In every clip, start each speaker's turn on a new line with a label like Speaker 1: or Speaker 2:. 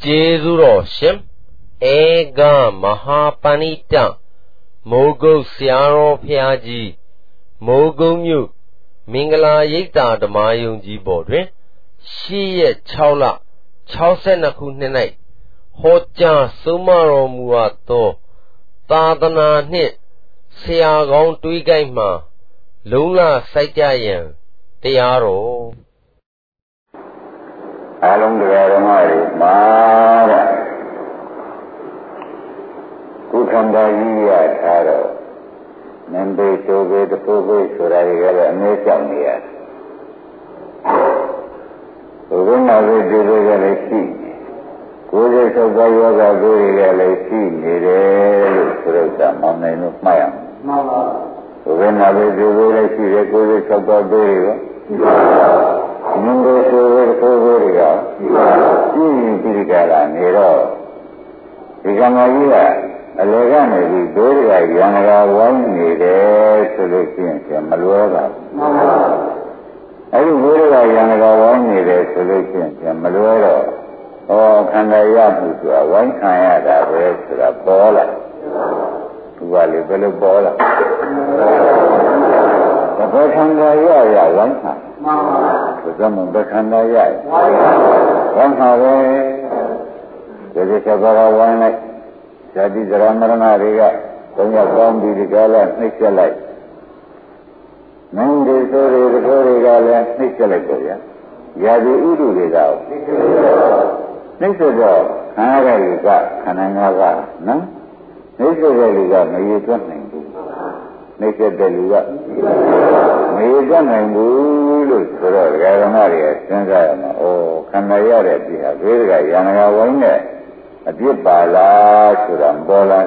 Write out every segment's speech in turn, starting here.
Speaker 1: Jezuro Shim Ega Mahapanita Mogo Siaro Piaji Mogo Mu Mingala Yita Damayunji Bodre She Chaula Chausenaku Nenai Hoja Sumaro Muato Tadana Nit Siagong Tuigaima Luna Saitayan Tiaro
Speaker 2: Along the Aramari, Mara Kukandaya Taro, Membe Sobe the Pogo, Surayala, and Nesamia. When I will do the galaxy, Kudas of Bayoga, very galaxy, Surata, Mountain of Maya. When I will do the galaxy, the Kudas of Bayoga. Number Soviet, Pirigala, Nero, Pigamaya, Alegana, Victoria, Yanaga, one needed solutions, Malueva. Every Victoria, Yanaga, one needed solutions, Malueva, or Kandayamu to a one Kayada, west to a baller, to a little baller. The Bakandaya, one time. Some Bakandaya. One Hare, there is a one like Sadi Ramaranaria, when you have gone to the gala, Nikia light. 9 days over the Gala, Nikia like Yadi Udu is out. Next of all, Kanara is got Kananga, no? Next of all, you got me, you don't think. Next of all, you got me, you don't think. Garamaria, Sangana, oh, Kanayara, Virga, Yanaga, Wayne, a dear Bala, Surambola.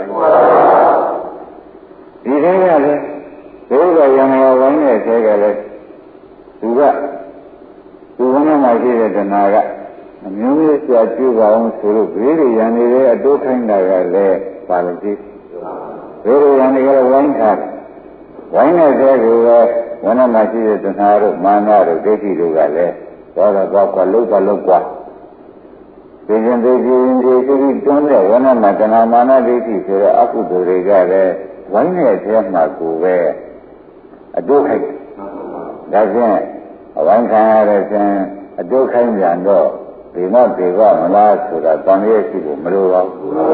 Speaker 2: Virga, Yanaga, Wayne, Tegale, Suga, Suvana Magia, the Naga, a music to achieve our own suru, really, Yanni, a do kind of politics. Very Yanaga, Wayne had. Wayne is there. One of my sisters and I wrote Manaro, Deki Lugale, Baba Luka. Vision they don't know one of my Ganamana Deki, Aku to Regale, one year Maku, where a do hate. That's it. A one kind a do kind and do. They not be wrong, last to that one year people, Muru.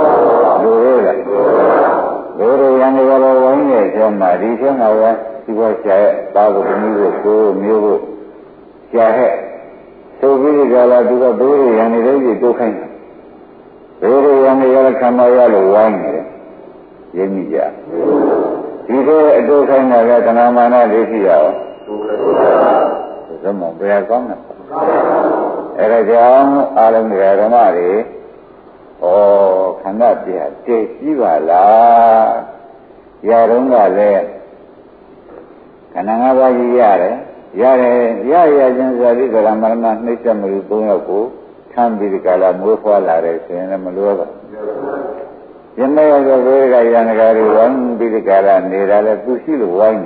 Speaker 2: Very young, one year, my reason, he was Babu Mugu, Shahe. So really, Gala do a very young lady to him. Very young Yala Kamayalo wine, Yemija. He said, a do kind of Ganamana Lesia. Some of their comment. Erajam Alam Garamari, or cannot be a Teshivala, Yarunga Le. Kananga Yare, Yaya Janzari, the Ramarna, Nishamuri Bunako, can be the Kala Mufa Lares in a Malua. Yamaya Vega Yanagari, one be the Kala, Nera, Pushil, wine.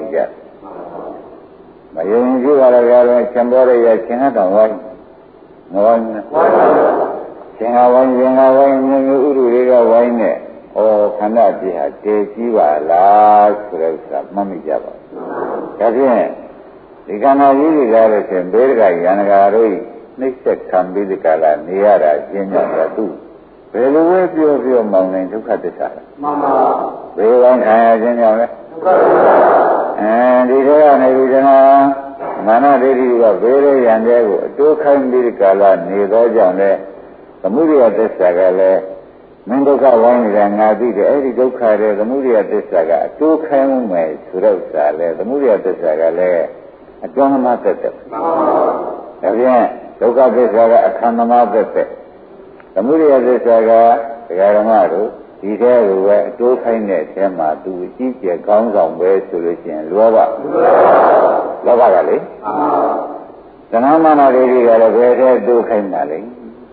Speaker 2: My young Juara, Cambodia, Chinata wine. One China wine, Uru wine, or cannot be a Teshiva, large, Mammy Java. Again, the Ganari Garas and Berga Yanagari, next can be the Kala, Niara, Jenya, too. Very well, your mountain to cut the salad. Very one Jenya. And the Yana, Mana Lady was very young, two can be the Kala, Nido Jane, the movie at the Sagale. Mendoza wine and Nabi, the Eddie Dokare, the movie at the Saga, two came away to the movie at the Sagale, a Jonamata. Again, Doka de Saga, a Kanamata. The movie at the Saga, the Garamaro, he said, two kindness, Emma, to keep your guns on way solution, Luava. Lavagale. The Namana lady got a very do kindly.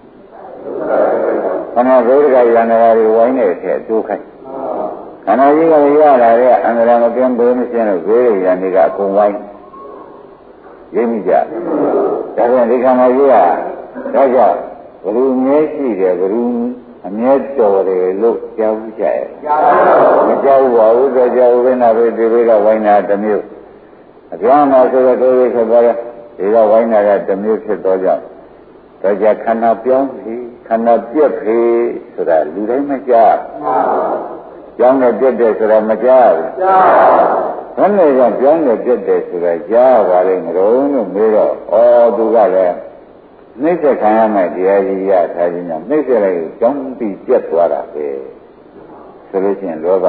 Speaker 2: When I read Yanari wine, two kind. And I think I and the Ramadan bonus and a very young wine. Jimmy Jack. That's when they come a year. Raja, ရူမြဲရှိတယ်ဘရူအမြဲတော်တယ်လို့ကြားဘူးကြရဲ့မကြောက်ပါဘူးတော့ကြောက်ဘယ်နာပဲဒီဘက်ကဝိုင်းတာတစ်မျိုးအပြောင်းမှာဆိုတော့ဒီဆိုတော့ဒီကဝိုင်းတာကတစ်မျိုးဖြစ်တော့ကြောင့်တော့ကြခန္ဓာပြောင်းပြီခန္ဓာပြက်ပြီဆိုတာလူတိုင်းမကြားပြောင်းနေပြက်တယ်ဆိုတာမကြားဘူးဘယ်နဲ့ကပြောင်းနေပြက်တယ်ဆိုတာကြားပါလိမ့်မလို့မေးတော့သူကလည်းနှိမ့်ဆက်ခံရမယ်တရားကြီးရထားခြင်းကြောင့်နှိမ့်ဆက်လိုက်ကြောင်းပြီးပြတ်သွားတာပဲဆိုလို့ရှိရင်လောဘ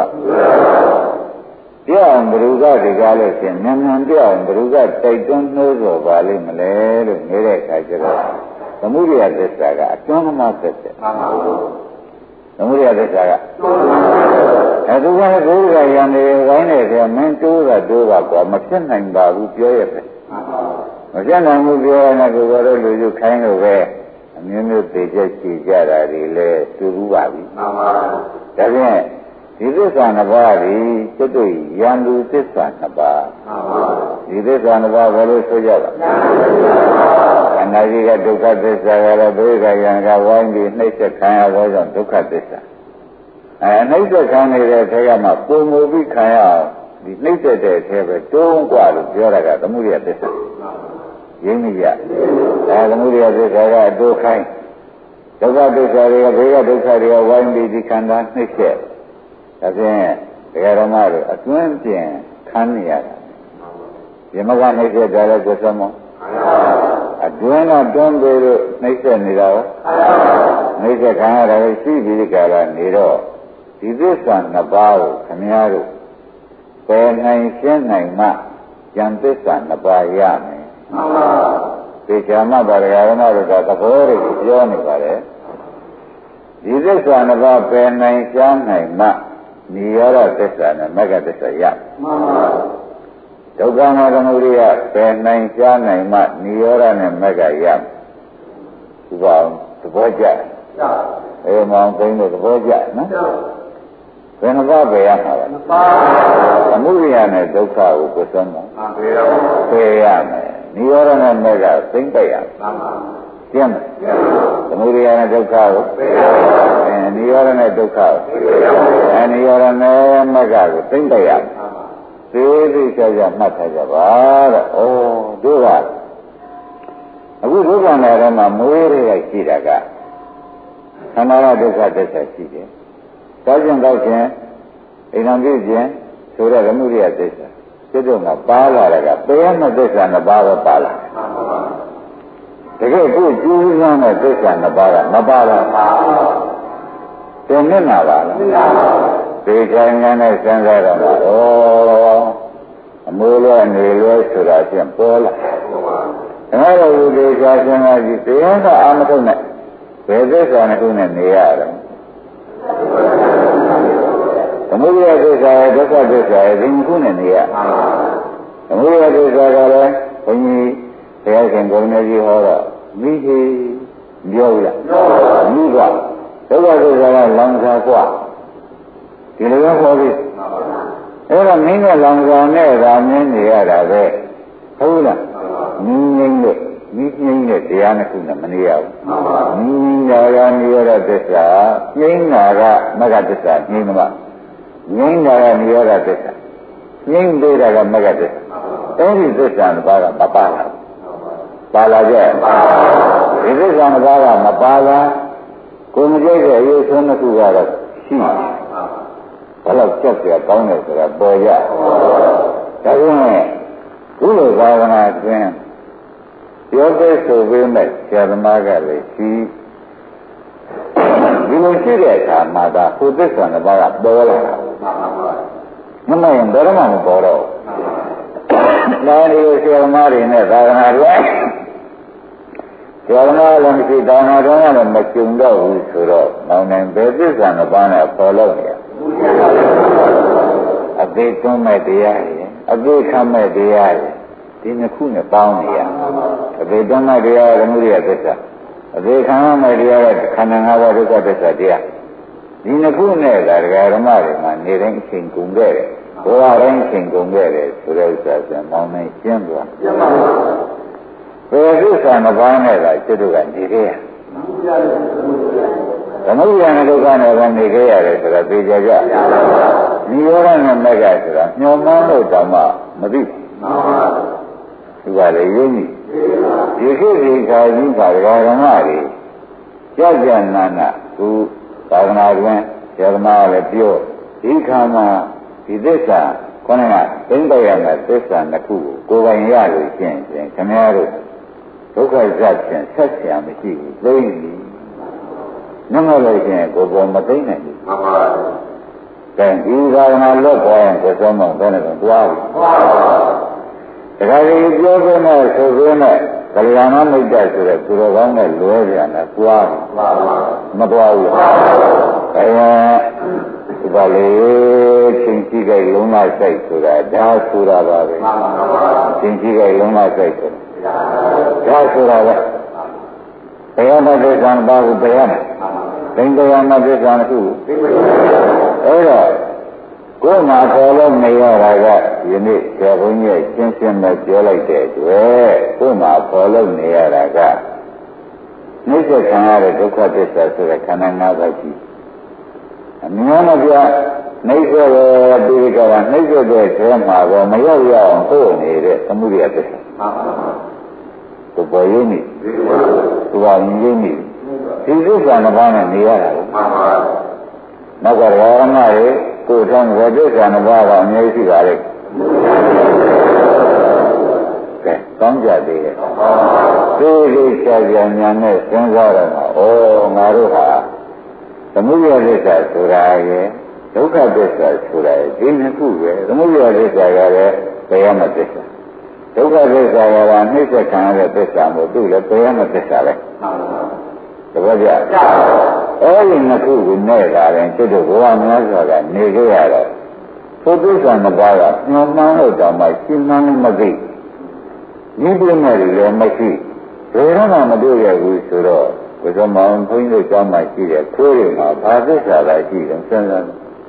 Speaker 2: ပြောင်းဘ누구ကဒီကားလို့ရှိရင်မြန်ပြောင်းဘ누구ကတိုက်တွန်းနှိုးဆော်ပါလိမ့်မလဲလို့နေတဲ့အခါကျတော့သမုဒိယသစ္စာကအကျွမ်းမသက်သက်သမုဒိယသစ္စာကသူကလည်းကိုယ်ကရံနေဝိုင်းနေတယ်မင်းတိုးပါကွာမဖြစ်နိုင်ပါဘူးပြောရပဲမပြတ်နိုင်ဘူးပြောရတဲ့ကိုယ်တော်လူစုခိုင်းလို့ပဲအမျိုးမျိုးသိချက်ရှိကြတာတွေလဲတူဘူးပါပြီမှန်ပါဒါဖြင့်ဒီသစ္စာနှစ်ပါးဒီကျွတ်တွေ့ရန်သူသစ္စာနှစ်ပါးမှန်ပါဒီသစ္စာနှစ်ပါးဘယ်လိုဆိုကြလဲခန္ဓာကြီးကဒုက္ခသစ္စာကလည်းဘိက္ခယံကဝိုင်းပြီးနှိမ့်ဆက်ခံရသောကြောင့်ဒုက္ခသစ္စာနှိမ့်ဆက်ခံနေတဲ့ထဲကမှပုံမူပြီးခံရအောင်ဒီနှိမ့်ဆက်တဲ့အထဲပဲတွန်းกว่าလို့ပြောတာကသမုဒိယသစ္စာရင်းမိကြသမုဒိယသစ္စာကအတိုးခိုင်းဒုက္ခသစ္စာတွေကဘေးကဒုက္ခတွေကဝိုင်းပြီးဒီခန္ဓာနှိမ့်ဆက်ဒါဖြင့်တရားဓမ္မတို့အတွင်းပြင်ခံနေရတာယမကနှိမ့်ဆက်ကြတဲ့ကိုယ်စမောအတွင်းကတွန်းပြီးလို့နှိမ့်ဆက်နေတာရောနှိမ့်ဆက်ခံရတာရှိပြီးဒီကလာနေတော့ဒီသစ္စာနှစ်ပါးကိုခမည်းတော်ပယ်နိုင်ရှင်းနိုင်မှဉာဏ်သစ္စာနှစ်ပါးရမယ်မှန်ပါသေချာမှပါရဂမတို့ကသဘောတွေပြောနေပါလေဒီသစ္စာနှစ်ပါးပယ်နိုင်ရှင်းနိုင်မှနိရောဓသစ္စာနဲ့မဂ္ဂသစ္စာရမှန်ပါဒုက္ခနာသမုဒိယပယ်နိုင်ရှင်းနိုင်မှနိရောဓနဲ့မဂ္ဂရဥပအောင်သဘောကျမောင်သိန်းတို့သဘောကျနော်ဘယ်နှပါးပယ်ရမှာလဲနှစ်ပါးသမုဒိယနဲ့ဒုက္ခကိုကိုယ်ဆုံးမှာပယ်ရမယ်နိရောဓနဲ့မဂ္ဂသိမ့်ပယ်ရမယ်ကျင့်မယ်သမုဒိယနဲ့ဒုက္ခကိုပယ်ရမယ်နိရောဓနဲ့ဒုက္ခကိုပယ်ရမယ်နိရောဓနဲ့မဂ္ဂကိုသိမ့်ပယ်ရမယ်သေသေးချာချာမှတ်ထားကြပါတဲ့တို့ကအခုဒုက္ခနာထဲမှာမွေးရရှိတာကခန္ဓာကဒုက္ခသစ္စာရှိတယ်တောက်ခြင်းအိမ်တော်ပြုခြင်းဆိုတဲ့သမုဒိယသစ္စာစိတ်တို့မှာပါလာတာကပယ်ရမယ့်သစ္စာနှစ်ပါးပဲပါလာတကယ်ကိုကျူးစမ်းတဲ့သစ္စာနှစ်ပါးကမပါလာတင်နေမှာပါလားဒီခိုင်ငံနဲ့စဉ်းစားတော့အမိုးလွဲနေလွဲဆိုတာချင်းပေါ်လာဒါတော့ဒီဒေချာစဉ်းစားကြည့်တရားကအာမထုံနဲ့ဘယ်သစ္စာနှစ်ခုနဲ့နေရတယ်သမုဒိယသစ္စာရဲ့ဒုက္ခသစ္စာရဲ့ဒီခုနဲ့နေရသမုဒိယသစ္စာကလည်းဘုန်းကြီးဘုရားရှင်ကိုရမကြီးဟောတော့မိကြီးပြောရမိကဒုက္ခသစ္စာကလောင်စာกว่าဒီလိုဟောပြီးအဲ့တော့မင်းကလောင်စာနဲ့ဒါမြင်နေရတာပဲဟုတ်လားမြင်ငိမ့်လို့မြင်ငိမ့်တဲ့တရားနှစ်ခုနဲ့မနေရဘူးမြင်ညာကနိရောဓသစ္စာငိမ့်တာကမဂ္ဂသစ္စာငိမ့်မှာငိမ့်တာကနိရောဓသစ္စာငိမ့်သေးတာကမဂ္ဂသစ္စာအဲဒီသစ္စာနှစ်ပါးကမပါလာဘူးပါလာကြဒီသစ္စာနှစ်ပါးကမပါလာကိုမကြိုက်တဲ့အရေးဆုံးတစ်ခုကတော့ရှိတယ်ဘယ်တော့ကြောက်ကြကောင်းတယ်ဆိုတာပေါ်ရဒါကြောင့်ခုလိုသာဝနာတွင်ပြောတဲ့ဆိုပေးမဲ့ဆရာသမားကလည်းရှိဒီလိုရှိတဲ့အခါမှာဒါဟိုသစ္စာနှစ်ပါးကပေါ်လာတာမမရင်ဘယ်တော့မှမပေါ်တော့ဒါဒီဆရာသမားတွေနဲ့သာဝနာတွေဆရာသမားလည်းမရှိသာဝနာတော်လည်းမကျုံတော့ဘူးဆိုတော့မောင်နိုင်ဘယ်သစ္စာနှစ်ပါးနဲ့ပေါ်လို့နေရအသေးတွန်းမဲ့တရားရယ်အသေးခံမဲ့တရားရယ်ဒီနှစ်ခုနဲ့ပေါင်းနေရအသေးတွန်းမဲ့တရားကသမုဒိယသစ္စာအသေးခံမဲ့တရားကခန္ဓာ၅ပါးဒုက္ခသစ္စာတရားဒီနှစ်ခုနဲ့ဓမ္မတွေမှာနေတိုင်းအချိန်ကုန်ခဲ့တယ်ဘဝတိုင်းအချိန်ကုန်ခဲ့တယ်ဆိုတဲ့ဥစ္စာဆိုမောင်းနိုင်ရှင်းသွားရှင်းပါဘူးဘယ်သစ္စာနှစ်ပါးနဲ့ကကျွတ်တို့ကနေရသမုဒယနဲ့ဒုက္ခနဲ့ပဲနေခဲ့ရတယ်ဆိုတာသိကြကြနိရောဓနဲ့မက္ခဆိုတာညှော်မှန်းလို့တောင်မှမသိဘူးသူကလည်းယုံကြည်ဒီခေတ်ဒီခါကြီးကဓမ္မတွေကြာကြာနာနာသူသာသနာ့တွင်ဓမ္မလည်းပြောဒီခါမှာဒီသစ္စာခေါင်းကသိမ့်တော့ရမယ်သစ္စာနှစ်ခုကိုယ်ပိုင်ရလို့ရှင်းခင်ဗျားတို့ဒုက္ခဇတ်ဖြင့်ဆက်ဆံမရှိဘူးသိပြီနမလို့ရှင်းကိုယ်ပေါ်မသိနိုင်ဘူးမှန်ပါကဲဒီသာသနာလွတ်ပေါ်ရင်ကိုယ်ဆုံးမဘယ်နဲ့တော့တွားပြီတခါလေပြောဖို့နဲ့ဆိုဖို့နဲ့ကလျာဏမိတ်တဆိုတဲ့သူတော်ကောင်းနဲ့လွဲပြန်တယ်တွားပြီမတွားဘူးဒီပါလေချင်းကြည့်ကြလုံးလိုက်စိတ်ဆိုတာဒါဆိုတာပါပဲချင်းကြည့်ကြလုံးလိုက်စိတ်ဆိုတာဒါဆိုတာပဲဘယ်ရမသစ္စာဘာကိုဘယ်ရမသိင်တရားမသစ္စာတစ်ခုအဲ့တော့ကိုယ်မှာပေါ်လို့နေရတာကယနေ့ဆရာဘုန်းကြီးရှင်းရှင်းနဲ့ပြောလိုက်တဲ့အတွက်ကိုယ်မှာပေါ်လို့နေရတာကနှိစ္စခံရတဲ့ဒုက္ခသစ္စာဆိုတဲ့ခန္ဓာ၅ပါးရှိအများမပြနှိစ္စရဲ့ဒီကကနှိစ္စတဲ့ထဲမှာတော့မရောက်ရအောင်ပို့နေတဲ့သမုဒိယသစ္စာသူပေါ်ရင်းနေသူကမြင်နေဒီသစ္စာနှစ်ပါးနဲ့နေရတာကိုနောက်ကရောမတွေကိုယ်ထမ်းဝိသစ္စာနှစ်ပါးကအများကြီးရှိပါလေကဲကောင်းကြသေးတယ်သိသိချာချာညာနဲ့စဉ်းစားတော့ဩငါတို့ဟာသမုဒယသစ္စာဆိုတာရဲ့ဒုက္ခသစ္စာဆိုတာရဲ့ဒီနှစ်ခုပဲသမုဒယသစ္စာကလည်းဘယ်ရမသစ္စာဒုက္ခသစ္စာကနှိစ္စခံရတဲ့သစ္စာမို့သူလည်းဘယ်ရမသစ္စာပဲတပည့်ကြအဲ့ဒီနှစ်ခုကိုနဲ့တာရင်ကျွတ်တို့ဘဝများစွာကနေကြရတော့သုသစ္စာနှစ်ပါးကညှော်မှန်းလို့တောင်မှရှင်းမှန်းမသိဒီပြည့်မဲ့လည်းမရှိဘယ်တော့မှမတွေ့ရဘူးဆိုတော့ဘုရားမောင်ဘုန်းကြီးတို့ကျောင်းမှာရှိတဲ့ခိုးတွေမှာဘာသစ္စာလဲရှိတယ်စဉ်းစား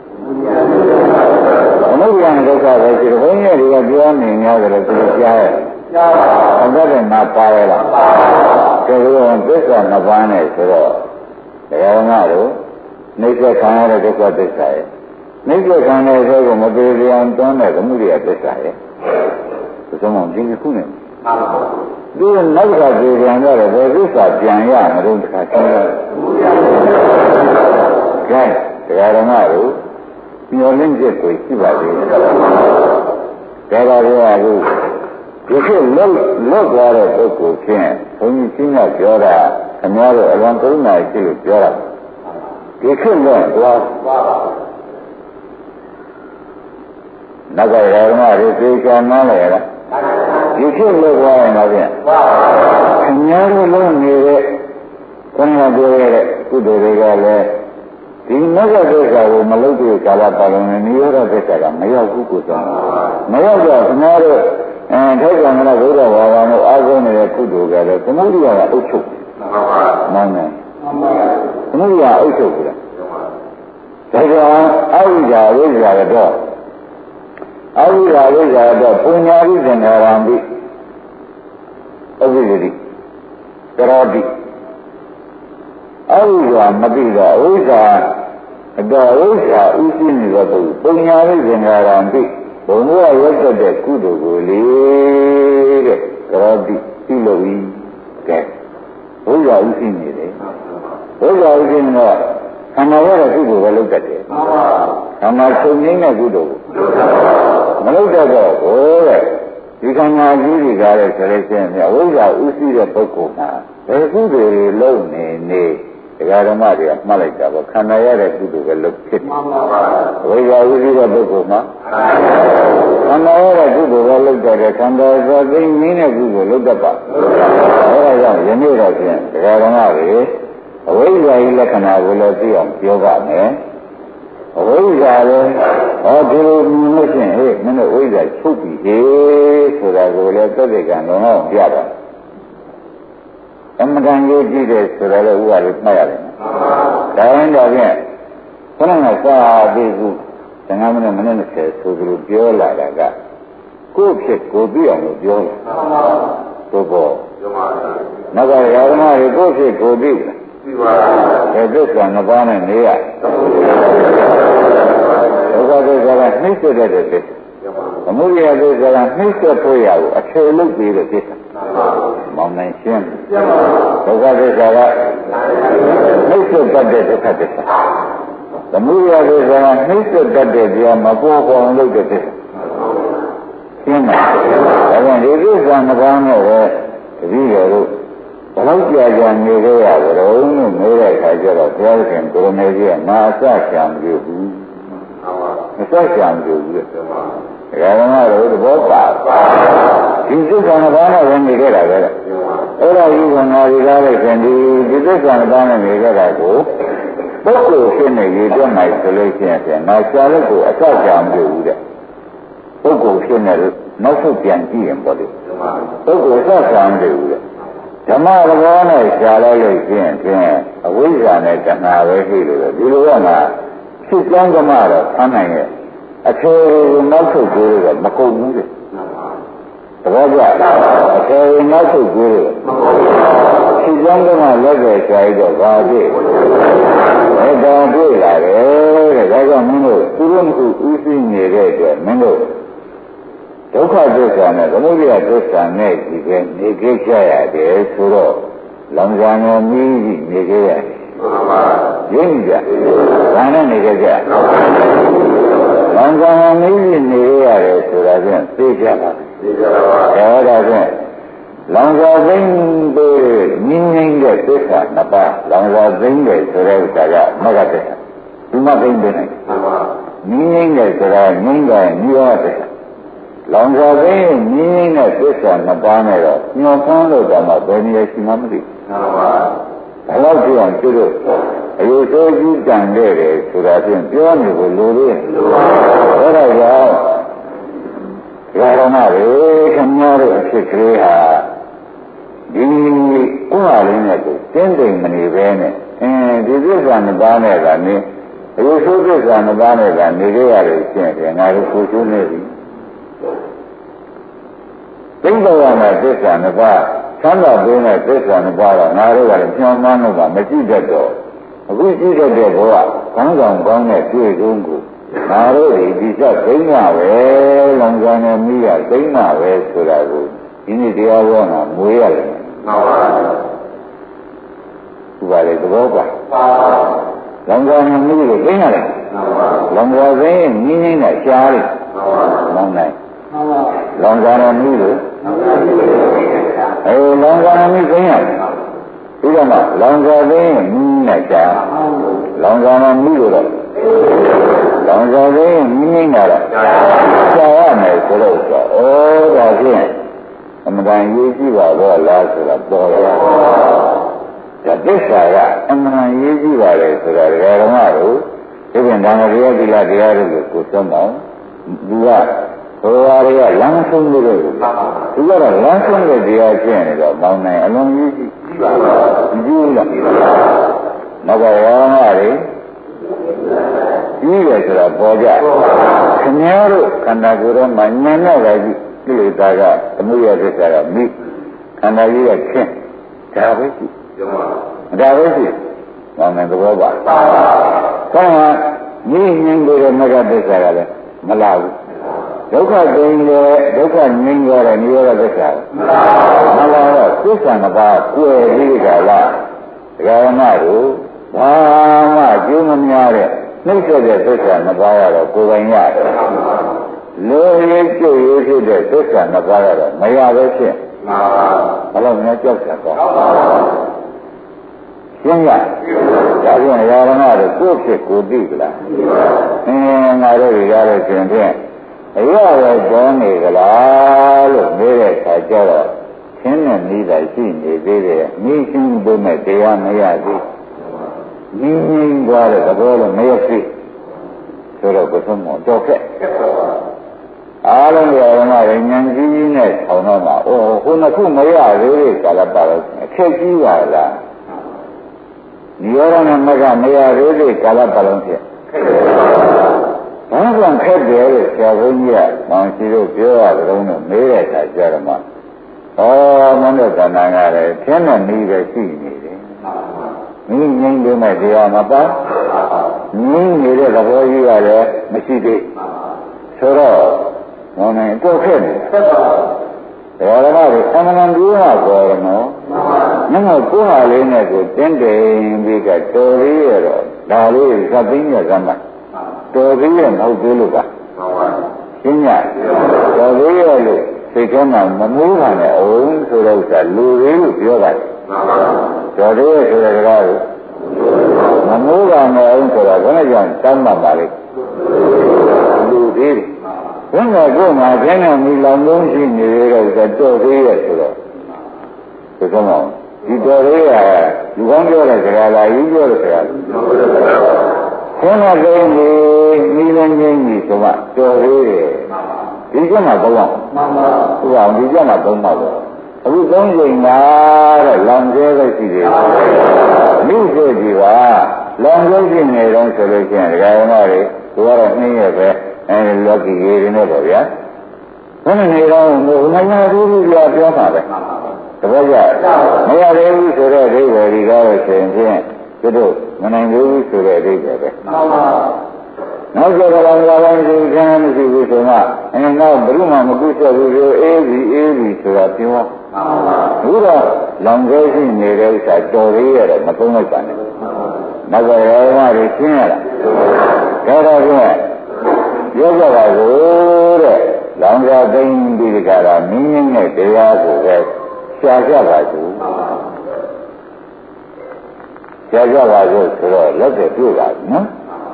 Speaker 2: အနုယံဒုက္ခပဲရှိတယ်ဘုန်းကြီးတွေကပြောနေများတယ်လို့သူကြားရတယ်ကြားပါဘူးအဲ့ဒါမှပါရလားကျေလိုသစ္စာနှစ်ပါးနဲ့ဆိုတော့တရားငါတို့နှိစ္စခံရတဲ့ဒုက္ခသစ္စာရဲ့နှိစ္စခံတဲ့အဲကိုမပြေလျောင်တွန်းတဲ့သမုဒိယသစ္စာရဲ့ဘုရားမောင်ဒီခုနဲ့ဒီနောက်ကပြေပြန်ရတဲ့ဘယ်သစ္စာပြန်ရမလို့တခါချင်းကဲတရားဓမ္မတို့မျောလင့်ချက်ကိုရှိပါသေးတယ်ဒါပါတော့အခုဒီခေတ်လွတ်သွားတဲ့ပုဂ္ဂိုလ်ချင်းဘုန်းကြီးရှင်းကပြောတာခင်ဗျားတို့အလွန်ကရုဏာရှိလို့ပြောတာဒီခေတ်လွတ်သွားနောက်ကဓမ္မတွေသိချာနားလဲလားဒီခေတ်လွတ်သွားရင်တော့ဖြင့်ခင်ဗျားတို့လုံးနေတဲ့ခေါင်းကပြောရတဲ့ကုသိုလ်တွေကလည်းဒီနောက်ကသစ္စာကိုမလုပ်တဲ့ကာလပတ်လုံးနဲ့နိရောဓသစ္စာကမရောက်ဘူးကိုဆိုမရောက်တော့ခင်ဗျားတို့ထိုက်ကံကဘုရားဘာသာနဲ့အားကိုးနေတဲ့ကုသိုလ်ကလည်းသမုဒိယကအုပ်ချုပ်မှန်ပါသမုဒိယအုပ်ချုပ်တယ်ဒါကြောင့်အဝိဇ္ဇာဝိဇ္ဇာကတော့အဝိဇ္ဇာဝိဇ္ဇာတော့ပုညာရိသင်္ခါရံတိအဝိဇ္ဇတိကရောတိအဝိဇ္ဇာမသိတော့အဝိဇ္ဇာတော့အဝိဇ္ဇာဥသိနေတဲ့ပုညာရိသင်္ခါရံတိဘုံဘဝရောက်တဲ့ကုသိုလ်ကိုလေတဲ့ကရောတိပြုလို့ဤကဲဘုရားဥသိနေတယ်ဘုရားဥသိနေတော့ခန္ဓာရတဲ့ကုသိုလ်ပဲလုပ်တတ်တယ်ခန္ဓာချုပ်ငိမ့်တဲ့ကုသိုလ်မလုပ်တတ်တော့ဟိုတဲ့ဒီခန္ဓာကြီးတွေကလည်းဆိုလို့ရှိရင်အဝိဇ္ဇာဥသိတဲ့ပုဂ္ဂိုလ်မှာဘယ်ကုသိုလ်တွေလုပ်နေဒကာဓမ္မတွေကမှတ်လိုက်တာပေါ့ခန္ဓာရတဲ့ကုသိုလ်ပဲလုပ်ဖြစ်တယ်ဝိဇ္ဇာဝိသိတဲ့ပုဂ္ဂိုလ်မှာခန္ဓာရတဲ့ကုသိုလ်ပဲလုပ်တဲ့ခန္ဓာသသိငင်းတဲ့ကုသိုလ်လုပ်တတ်ပါအဲဒါကြောင့်ယနေ့တော့ဖြင့်ဒကာဓမ္မတွေအဝိဇ္ဇာရဲ့လက္ခဏာကိုလည်းသိအောင်ပြောပါမယ်အဝိဇ္ဇာလည်းဒီလိုမြင်လို့ရှိရင်ဟေ့မင်းတို့ဝိဇ္ဇာချုပ်ပြီဟေးဆိုတာကိုလည်းသက်သေကံလုံးအောင်ပြတာအမှန်တန်ကြီးကြည့်တယ်ဆိုတော့လည်းဥပါလေးမှတ်ရတယ်။ဒါရင်တော့ဖြင့်ခဏကစားပြီးခု15မိနစ်20ဆိုသလိုပြောလာတာကကိုယ့်ဖြစ်ကိုသိအောင်လို့ပြောတယ်။သို့ပေါ့။နောက်ကဓမ္မတွေကိုယ့်ဖြစ်ကိုသိတယ်။သစ္စာနှစ်ပါးနဲ့နေရဒုက္ခသစ္စာကနှိမ့်ဆက်တဲ့သစ္စာသမုဒယသစ္စာကနှိမ့်ဆက်ဖို့ရကိုအခြေလုပ်ပြီးတဲ့သစ္စာမောင်နိုင်ရှင်းဒုက္ခသစ္စာကနှိမ့်ဆက်တတ်တဲ့ဒုက္ခသစ္စာသမုဒယသစ္စာကနှိမ့်ဆက်တတ်တဲ့တရားမပေါ်ပေါ်လုပ်တဲ့သစ္စာရှင်းပါဒါကြောင့်ဒီသစ္စာနှစ်ပါးနဲ့ပဲတတိယတို့ဘလောက်ကြာနေကြရကြတော့လို့မေးတဲ့အခါကျတော့ဘုရားရှင်ကိုရမေကြီးကငါအစချံပြုဘူးအစချံပြုဘူးတဲ့ဒါကမှတော့သဘောပါဒီသစ္စာနှစ်ပါးနဲ့ဝင်နေကြတာပဲအဲ့ဒါကြီးကငါဒီကားလိုက်ခင်ဒီသစ္စာနှစ်ပါးနဲ့နေကြတာကိုပုဂ္ဂိုလ်ဖြစ်နေရတဲ့နိုင်ဆိုလို့ရှိရင်ငါရှားလို့ကိုအစချံပြုဘူးတဲ့ပုဂ္ဂိုလ်ဖြစ်နေလို့နောက်ဆုံးပြန်ကြည့်ရင်ပေါ့လေပုဂ္ဂိုလ်အစချံပြုဘူးတဲ့ဓမ္မသဘောနဲ့ရှားလိုက်လို့ရှိရင်အဝိဇ္ဇာနဲ့တဏှာပဲရှိလို့ဒီလိုကမှဖြစ်ကြောင်းဓမ္မတော့ဆန်းနိုင်ရဲ့အခြေနောက်ထုတ်ကြိုးတော့မကုန်ဘူးတဲ့သဘောကျအခြေနောက်ထုတ်ကြိုးဖြစ်ကြောင်းဓမ္မလက်ပဲရှားရတော့ဘာဖြစ်အဲ့ဒါတွေ့လာတယ်တဲ့ဒါကြောင့်မင်းတို့သူတို့ကဥသိနေတဲ့အတွက်မင်းတို့ဒုက္ခသစ္စာနဲ့သမုဒယသစ္စာနဲ့ဒီပဲနေခဲ့ကြရတယ်ဆိုတော့လောင်စာနဲ့မြည်ပြီးနေခဲ့ရတယ်မှန်ပါရင်းကြဒါနဲ့နေခဲ့ကြလောင်စာနဲ့မြည်ပြီးနေရတယ်ဆိုတာဖြင့်သိကြပါသိကြပါဒါဖြင့်လောင်စာသိမ့်တဲ့မြင်းငိမ့်တဲ့သစ္စာနှစ်ပါးလောင်စာသိမ့်တဲ့ဆိုတဲ့ဥစ္စာကမဂ္ဂသစ္စာဒီမသိမ့်တဲ့နိုင်မှန်ပါမြင်းငိမ့်တဲ့ဆိုတာငိမ့်တဲ့နိရောဓသစ္စာလောင်စာသိမြင်းနဲ့သစ္စာနှစ်ပါးနဲ့တော့ညှော်ဖန်းလို့တော့မှဘယ်နည်းရှိမှမသိဘူးမှန်ပါဘယ်လောက်ကြည့်အောင်သူတို့အယုဆိုးကြီးတန်ခဲ့တယ်ဆိုတာဖြင့်ပြောနေဖို့လိုသေးတယ်အဲ့ဒါကြောင့်ဓမ္မတွေခင်ဗျားတို့အဖြစ်ကလေးဟာဒီဥပါရင်းနဲ့ကိုတင်းတိမ်မနေပဲနဲ့ဒီသစ္စာနှစ်ပါးနဲ့ကနေအယုဆိုးသစ္စာနှစ်ပါးနဲ့ကနေကြရတယ်ရှင်းတယ်ငါတို့ကိုချိုးနေပြီသိက္ခာရနဲ့သစ္စာနှစ်ပါးသံဃာပေးတဲ့သစ္စာနှစ်ပါးကငါတို့ကလည်းပြောင်းမှန်းလို့ကမကြည့်တတ်တော့အခုကြည့်တတ်တဲ့ဘဝကောင်းဆောင်ကောင်းတဲ့တွေ့ဆုံးကိုငါတို့ဒီချက်သိမ့်ရပဲလောင်စာနဲ့မိရသိမ့်ရပဲဆိုတာကိုဒီနေ့တရားဟောတာမွေးရတယ်မှန်ပါဘူးဘာလဲသဘောပါလောင်စာနဲ့မိလို့သိမ့်ရတယ်မှန်ပါလောင်စာသိမ့်မြင်းနေတဲ့ရှားလေးမှန်ပါမောင်းနိုင်လောင်စာနဲ့မိလို့လောင်စာနဲ့မိသိမ့်ရတယ်ဒီကမှလောင်စာသိမ့်မြင်းနဲ့ရှားလောင်စာနဲ့မိလို့တော့လောင်စာသိမ့်မြင်းနေတာရှားရမယ်ဆိုတော့ဒါဖြင့်အမှန်တန်ရေးကြည့်ပါတော့လားဆိုတာပေါ်ရဒါသစ္စာကအမှန်တန်ရေးကြည့်ပါလေဆိုတာဓမ္မတို့ဒီပြင်ဒါနတရားသီလတရားတို့ကိုသုံးအောင်သူကဘုရားတွေကလမ်းဆုံးလို့သူကတော့လမ်းဆုံးတဲ့တရားကျင့်နေတော့မောင်းနိုင်အလုံးကြီးကြည့်ပါဘူးကြည့်လားနောက်ကရောမတွေကြီးတယ်ဆိုတာပေါ်ကြခင်ဗျားတို့ခန္ဓာကိုယ်ထဲမှာဉာဏ်နဲ့ပဲကြည့်ကိလေသာကသမုဒယသစ္စာကမိခန္ဓာကြီးကချင်းဒါပဲကြည့်ဒါပဲကြည့်မောင်းနိုင်သဘောပါဆောင်းကမြင့်ငင်းတဲ့မဂ္ဂသစ္စာကလည်းမလာဘူးဒုက္ခသိင်လေဒုက္ခငြိမ်းကြတဲ့နိရောဓသစ္စာမလာတော့သစ္စာနှစ်ပါးကွယ်ပြီးကြလားဒကာမတို့ဘာမှကျိုးမများတဲ့နှိမ့်ဆက်တဲ့သစ္စာနှစ်ပါးကတော့ကိုယ်ပိုင်ရတယ်လိုရည်ကျိုးရည်ဖြစ်တဲ့သစ္စာနှစ်ပါးကတော့မရပဲဖြစ်ဘယ်လိုများကြောက်ကြတော့ရှင်းရဒါပြန်ရာဓမ္မတို့ကိုယ့်ဖြစ်ကိုသိကြလားငါတို့ရတဲ့ရှင်ဖြင့်အရပဲကျော်နေကြလားလို့မေးတဲ့အခါကျတော့ရှင်းနဲ့နေတိုင်းရှိနေသေးတယ်မိရှင်းဖို့မဲ့တရားမရသေးမိငိမ့်သွားတဲ့သဘောလည်းမရသေးဆိုတော့ဘုဆုံးမတော့ခက်အားလုံးရဓမ္မဉာဏ်ကြီးနဲ့ဆောင်းတော့မှာဟိုနှစ်ခုမရသေးတဲ့ကာလပါတော့အခက်ကြီးပါလားနိရောဓနဲ့မကမရသေးတဲ့ကာလပါလုံးဖြစ်ဘာကြောင့်ခက်တယ်လို့ဆရာဘုန်းကြီးကမောင်ရှိတို့ပြောရတယ်တော့မေးတဲ့အခါကျတော့မှမန္တသဏ္ဍာန်ကလည်းသင်နဲ့နေပဲရှိနေတယ်မိငိမ့်လို့မဲ့တရားမပါငိမ့်နေတဲ့သဘောကြီးကလည်းမရှိသေးဆိုတော့မောင်နိုင်တော့ခဲ့တယ်ဆက်ပါဒါရမတွေအမှန်တန်ပြီးတော့ပေါ်ရနော်ငါကကိုယ်ဟာလေးနဲ့ကိုတင်းတယ်ပြီးကတော်သေးရတော့ဒါလေးဇပ်သိင်းရဇမ်းမတော်သေးရမဟုတ်သေးလို့ပါရှင်းညတော်သေးရလို့စိတ်ထဲမှာမမိုးတာနဲ့အုံးဆိုတဲ့ဥစ္စာလူရင်းလို့ပြောတာတော်သေးရဆိုတဲ့ကားကိုမမိုးတာနဲ့အုံးဆိုတာဘယ်နဲ့ကြောင့်တမ်းမှတ်ပါလိမ့်လူသေးတယ်ဘယ်နဲ့ကိုယ်မှာကျင်းနေမိလောင်လုံးရှိနေရတဲ့ဥစ္စာတော်သေးရဆိုတော့ဒီကောင်ဒီတော်သေးရလူကောင်းပြောတဲ့စကားလားယူပြောတဲ့စကားဆင်းရဲကိန်းကြီးမိလည်းငြိမ်းကြီးဆိုမှတော်သေးတယ်ဒီကျမှသုံးအောင်မှန်ပါဘူးအောင်ဒီကျမှသုံးပါတော့အခုသုံးချိန်မှာတဲ့လောင်ကျဲပဲရှိသေးတယ်မိစေကြီးကလောင်ကျဲရှိနေတော့ဆိုလို့ရှိရင်ဒကာရမတွေကတော့နှင်းရပဲလောကီရေးနေတော့ဗျာဘယ်နဲ့နေတော့နိုင်ငံသူကြီးကပြောမှာပဲတပည့်ကြမရသေးဘူးဆိုတော့အိဗယ်ဒီကားလို့ဆိုရင်ဖြင့်တို့မနိုင်ဘူးဆိုတဲ့အိဗယ်ပဲမှန်ပါနောက်ကြတော့လာပိုင်းဒီကံမရှိဘူးဆိုမှနောက်ဘယ်သူမှမကုချက်ဘူးဆိုအေးပြီဆိုတာပြောမှန်ပါဘူးတော့လောင်ကျဲရှိနေတဲ့ဥစ္စာတော်သေးရတယ်မသုံးလိုက်ပါနဲ့နောက်ကရောမတွေရှင်းရတာဒါတော့ဖြင့်ပြောကြပါလို့တဲ့လောင်စာသိမ့်ပြီးကြတာမင်းင်းနဲ့တရားကိုပဲရှားကြပါစို့ရှားကြပါစို့ဆိုတော့လက်တွေပြည့်ပါနော်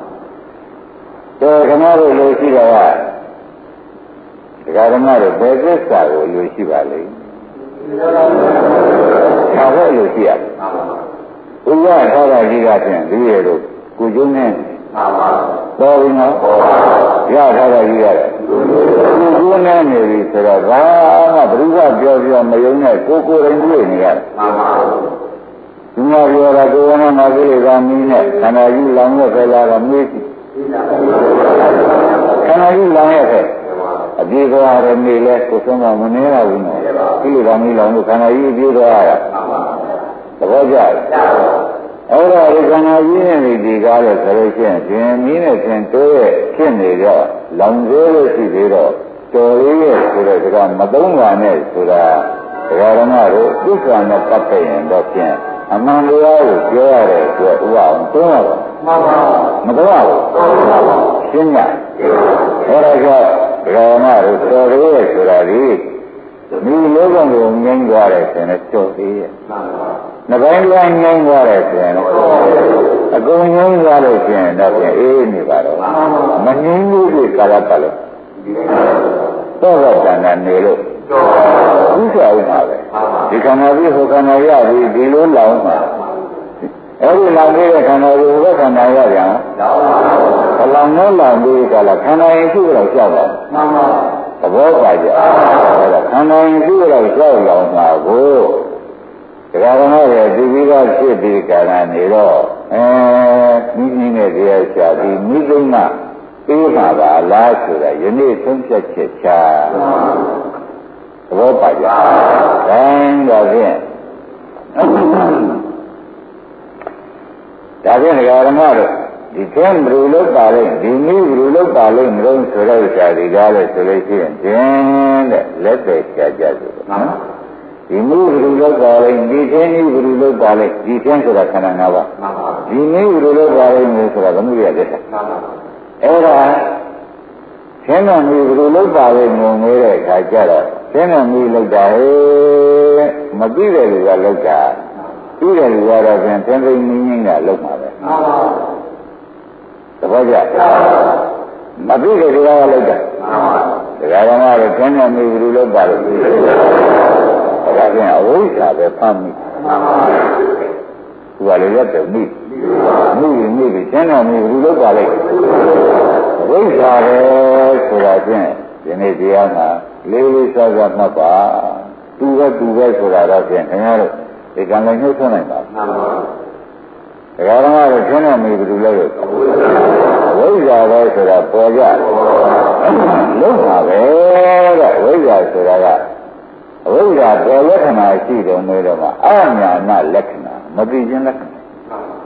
Speaker 2: ခဏတို့လိုရှိတော့ဒကာဓမ္မတို့ဘယ်သစ္စာကိုလိုရှိပါလိမ့်သာဘယ်လိုရှိရဥပ္ပထာရကြီးကဖြင့်ဒီရတို့ကိုကျုံးနေပေါ်ပြီနော်ရထားတာကြီးရတယ်ကိုကျုံးနေနေပြီဆိုတော့ဘာမှဘုရားပြောမယုံနဲ့ကိုယ်တိုင်တွေ့နေရတယ်ဒီမှာပြောတာကိုယ်ကမှသိရတာမင်းနဲ့ခန္ဓာကြီးလောင်ရခဲ့လာတော့မေးကြည့်ခန္ဓာကြီးလောင်ရခဲ့အပြေသွားရနေလဲကိုယ်ဆုံးမနေရဘူးနော်ဒီလိုကမီးလောင်လို့ခန္ဓာကြီးပြေသွားရသဘောကျအဲ့တော့ဒီခန္ဓာကြီးနဲ့ဒီကားလို့ဆိုလို့ရှိရင်ဇင်မီးနဲ့ဇင်တိုးရဲ့ဖြစ်နေတော့လောင်သေးလို့ရှိသေးတော့တော်လေးရဲ့ဆိုတဲ့ဒါကမသုံးပါနဲ့ဆိုတာဒကာရမတို့သစ္စာနဲ့ပတ်သက်ရင်တော့ဖြင့်အမှန်တရားကိုပြောရတဲ့အတွက်ဥပအောင်သုံးရပါမှန်ပါမသုံးရဘူးရှင်းညအဲ့ဒါကြောင့်ဒကာရမတို့တော်လေးရဲ့ဆိုတာဒီမိလောကကိုငြိမ်းသွားတယ်ဆိုရင်တော်သေးရဲ့နှပိုင်းတိုင်းငြိမ်းသွားတယ်ဆိုရင်အကုန်ငြိမ်းသွားလို့ရှိရင်တော့အေးနေပါတော့မငြိမ်းဘူးဒီကာလပတ်လို့တော့တန်တန်နေလို့ဥစ္စာဥမှာပဲဒီခန္ဓာကြီးဟိုခန္ဓာရပြီဒီလိုလောင်မှာအဲ့ဒီလောင်နေတဲ့ခန္ဓာကိုဟိုခန္ဓာရပြန်လောင်နဲ့လောင်ပြီးကြလားခန္ဓာရင်ရှိတော့ကြောက်ပါမှန်ပါသဘောပါကြအဲ့ဒါခန္ဓာရင်ရှိတော့ကြောက်လောင်မှာကိုတရားဓမ္မရဲ့ဒီပြီးတော့ဖြစ်ပြီးကာလနေတော့မိမိနဲ့တရားရှာပြီးမိသိမ့်မှအေးမှာပါလားဆိုတာယနေ့ဆုံးဖြတ်ချက်ချသဘောပါကြ။ဒါတော့ဖြင့်ဒကာဓမ္မတို့ဒီကျမ်းဘယ်လိုလုပ်ပါလဲဒီနည်းဘယ်လိုလုပ်ပါလဲမလို့ဆိုတော့ရှာဒီကားလဲဆိုလို့ရှိရင်ကျင်းတဲ့လက်တွေရှာကြဆိုတော့နော်ဒီနည်းဘယ်လိုလုပ်ပါလဲဒီကျင်းနည်းဘယ်လိုလုပ်ပါလဲဒီကျင်းဆိုတာခန္ဓာ၅ပါးဒီနည်းဘယ်လိုလုပ်ပါလဲဆိုတာဘယ်လိုရတဲ့အဲ့ဒါကျင်းတော်မူဘယ်လိုလုပ်ပါလဲငုံနေတဲ့အခါကျတော့ကျင်းတော်မူလုပ်တာဟဲ့မသိတဲ့လူကလုပ်တာသိတဲ့လူကတော့ပြန်သင်္သိနည်းနည်းကလုပ်မှာပဲသဘောကျမသိတဲ့လူကလုပ်တာဒါကမှလည်းကျင်းတော်မူဘယ်လိုလုပ်ပါလဲဒါပြန်အဝိဇ္ဇာပဲဖမ်းမိသူကလည်းရက်တယ်မိပြီးကျင်းတော်မူဘယ်လိုလုပ်ပါလဲဝိဇ္ဇာပဲဆိုတာဖြင့်ဒီနေ့တရားမှာလေးလေးစားစားမှတ်ပါသူပဲဆိုတာတော့ဖြင့်ခင်ဗျားတို့ဒီကံလည်းညှို့ထွန်းနိုင်ပါမှန်ပါတရားဓမ္မတော့ကျင်းတော်မူဘယ်လိုလဲဝိဇ္ဇာပဲဆိုတာပေါ်ကြလုံးပါပဲတဲ့ဝိဇ္ဇာဆိုတာကအဝိဇ္ဇာပေါ်လက္ခဏာရှိတယ်မျိုးတော့မှအညာဏလက္ခဏာမသိခြင်းလက္ခဏာ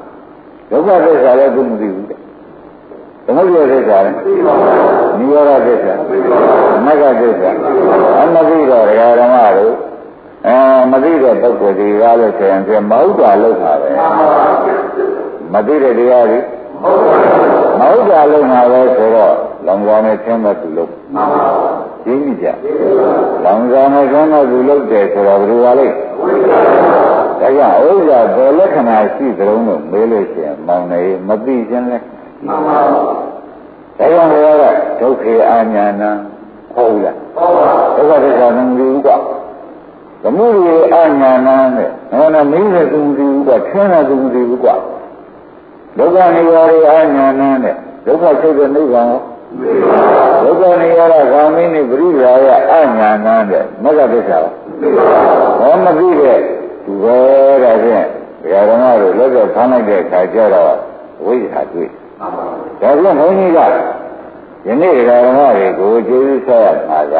Speaker 2: ဒုက္ခသစ္စာလည်းသူမသိဘူးသမုဒယသစ္စာလည်းနိရောဓသစ္စာမဂ္ဂသစ္စာအမသိတော့ဓမ္မတို့မသိတဲ့ပုဂ္ဂိုလ်ဒီကားလို့ဆိုရင်ပြမဟုတ်တာလောက်ပါပဲမသိတဲ့တရားကြီးမဟုတ်တာလောက်မှာပဲဆိုတော့လောင်စာနဲ့ဆင်းတဲ့သူလို့သိပြီကြလောင်စာနဲ့ဆင်းတဲ့သူလို့တယ်ဆိုတော့ဘယ်လိုပါလဲဒါကြောင့်ဥစ္စာဘယ်လက္ခဏာရှိကြုံလို့မေးလို့ရှိရင်မောင်နေမသိခြင်းလဲဒါကြောင့်လည်းဒုက္ခအာညာဏဟုတ်လားဒုက္ခသစ္စာနဲ့ဒီဥပသမုဒိယအာညာဏနဲ့ဟောနာမင်းရဲ့သူဒီဥပထင်းတဲ့သူဒီဥပဒုက္ခနိရောဓအာညာဏနဲ့ဒုက္ခချုပ်တဲ့နိဗ္ဗာန်ဒုက္ခနိရောဓဂာမိနိပရိယာယအာညာဏနဲ့မဂ္ဂသစ္စာဟောမသိတဲ့သူပဲဒါဖြင့်ဘုရားဓမ္မတို့လက်တော့ထားလိုက်တဲ့အခါကျတော့ဝိဇ္ဇာတွေ့ဒါဖြင့်ဘုန်းကြီးကယနေ့ဓမ္မတွေကိုကျေးဇူးဆက်ရမှာက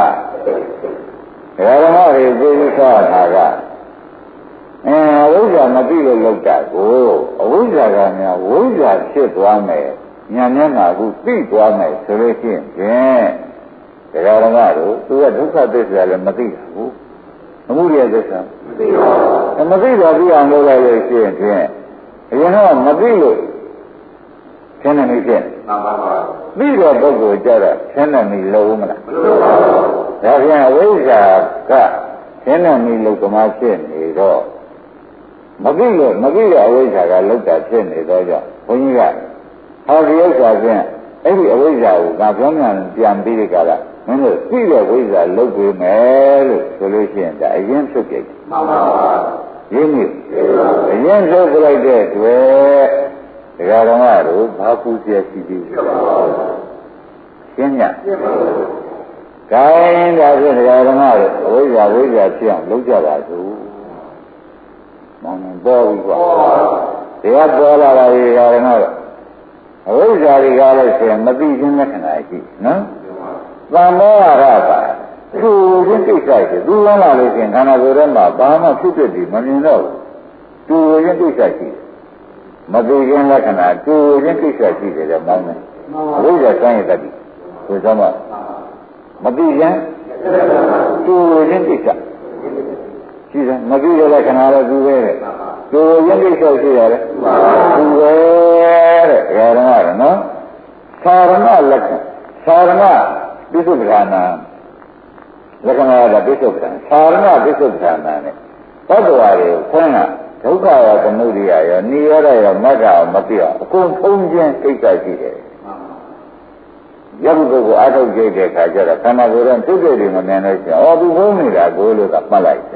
Speaker 2: ဓမ္မတွေကိုကျေးဇူးဆက်ရမှာကအဝိဇ္ဇာမသိလို့လောက်တာကိုအဝိဇ္ဇာကများဝိဇ္ဇာဖြစ်သွားမယ်ဉာဏ်မျက်နှာကိုသိသွားမယ်ဆိုလို့ရှိရင်ဖြင့်ဓမ္မတို့သူကဒုက္ခသစ္စာလည်းမသိဘူးအမှုရသစ္စာမသိပါဘူးမသိတော့သိအောင်လုပ်လိုက်လို့ရှိရင်ဖြင့်အရင်ကမသိလို့ဆင်းနေပြီဖြင့်မှန်ပါပါသိတဲ့ပုဂ္ဂိုလ်ကြတော့ဆင်းနေပြီလို့မလားမလို့ပါဘူးဒါပြန်အဝိဇ္ဇာကဆင်းနေပြီလို့ကမှဖြစ်နေတော့မသိတဲ့အဝိဇ္ဇာကလောက်တာဖြစ်နေတော့ကြောင့်ဘုန်းကြီးကဟောဒီဥစ္စာဖြင့်အဲ့ဒီအဝိဇ္ဇာကိုငါပြောမြန်ပြန်ပြီးတဲ့ကလာမင်းတို့သိတဲ့ဝိဇ္ဇာလုတ်ပေးမယ်လို့ဆိုလို့ရှိရင်ဒါအရင်ဖြုတ်ကြိတ်မှန်ပါပါရင်းမြစ်အရင်ဖြုတ်လိုက်တဲ့တွေ့ဒကာဓမ္မတို့ဘာပူเสียရှိသေးလဲရှင်းညကိုင်းဒါဖြင့်ဒကာဓမ္မတို့ဝိဇ္ဇာဖြစ်အောင်လုပ်ကြပါစို့မောင်ပေါ်ပြီကွာတရားပေါ်လာတာဒီဒကာဓမ္မတို့အဝိဇ္ဇာတွေကလည်းဆိုရင်မသိခြင်းလက္ခဏာရှိနော်သံမောဟရပါသူချင်းသိဆိုင်တယ်သူဝင်လာလို့ရှိရင်ခန္ဓာကိုယ်ထဲမှာဘာမှဖြစ်ဖြစ်ပြီးမမြင်တော့ဘူးသူချင်းသိဆိုင်ရှိတယ်မသိခြင်းလက္ခဏာသူချင်းသိဆိုင်ရှိတယ်လေမောင်းတယ်အဝိဇ္ဇာဆိုင်ရတတ်ပြီဆိုတော့မသိခြင်းသူချင်းသိဆိုင်ရှိတယ်မသိတဲ့လက္ခဏာလည်းသူပဲသူချင်းသိဆိုင်ရှိတယ်လေသူပဲတဲ့ဓမ္မရနော်သာရဏလက္ခဏာသာရဏပိစုပ္ပဒါနာလက္ခဏာကပိစုပ္ပဒါသာရဏပိစုပ္ပဒါနာနဲ့ဘဂဝါတွေခွန်းကဒုက္ခရောသမုဒိယရောနိရောဓရောမဂ္ဂရောမပြည့်အောင်အကုန်ဖုံးခြင်းကိစ္စရှိတယ်ယခုကိုအားထုတ်ကြတဲ့အခါကျတော့ခန္ဓာကိုယ်ရဲ့ဖြစ်ဖြစ်တွေမမြင်လို့ရှိရင်သူဖုံးနေတာကိုလို့ကမှတ်လိုက်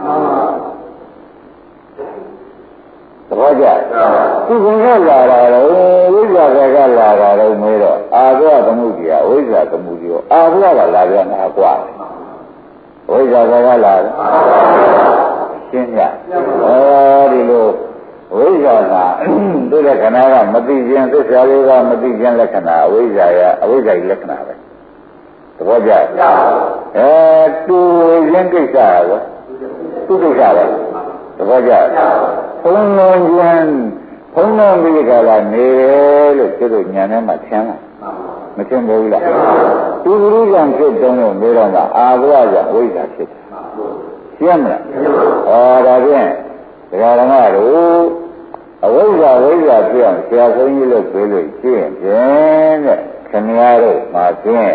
Speaker 2: သဘောကျသူကလာတာတော့ဝိဇ္ဇာကလာတာတော့မေးတော့အာဘဝသမုဒိယဝိဇ္ဇာသမုဒိယအာဘဝကလာပြန်တာကွာဝိဇ္ဇာကလာတယ်ရှင်းကြဒီလိုဝိဇ္ဇာကသူ့လက္ခဏာကမသိခြင်းသစ္စာလေးကမသိခြင်းလက္ခဏာဝိဇ္ဇာရဲ့အဝိဇ္ဇာလက္ခဏာပဲသဘောကျတူခြင်းကိစ္စရောသူ့ကိစ္စပဲသဘောကျဘုံလုံးခြင်းဘုံလုံးပြီးကြလာနေတယ်လို့သူတို့ညာထဲမှာထင်လားမထင်ဘူးလားသူဘုရားဖြစ်တုံးလို့နေတော့မှအာဘဝကဝိဇ္ဇာဖြစ်တယ်ရှင်းမလားဒါဖြင့်ဒကာဓမ္မတို့အဝိဇ္ဇာဖြစ်အောင်ဆရာဆုံးကြီးလို့ပြောလို့ရှင်းဖြင့်တဲ့ခင်ဗျားတို့မှာဖြင့်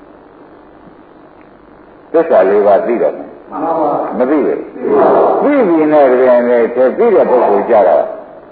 Speaker 2: သစ္စာလေးပါးသိတော့မယ်မသိဘူးသိပြီနဲ့ပြန်လေသိတဲ့ပုဂ္ဂိုလ်ကြတာ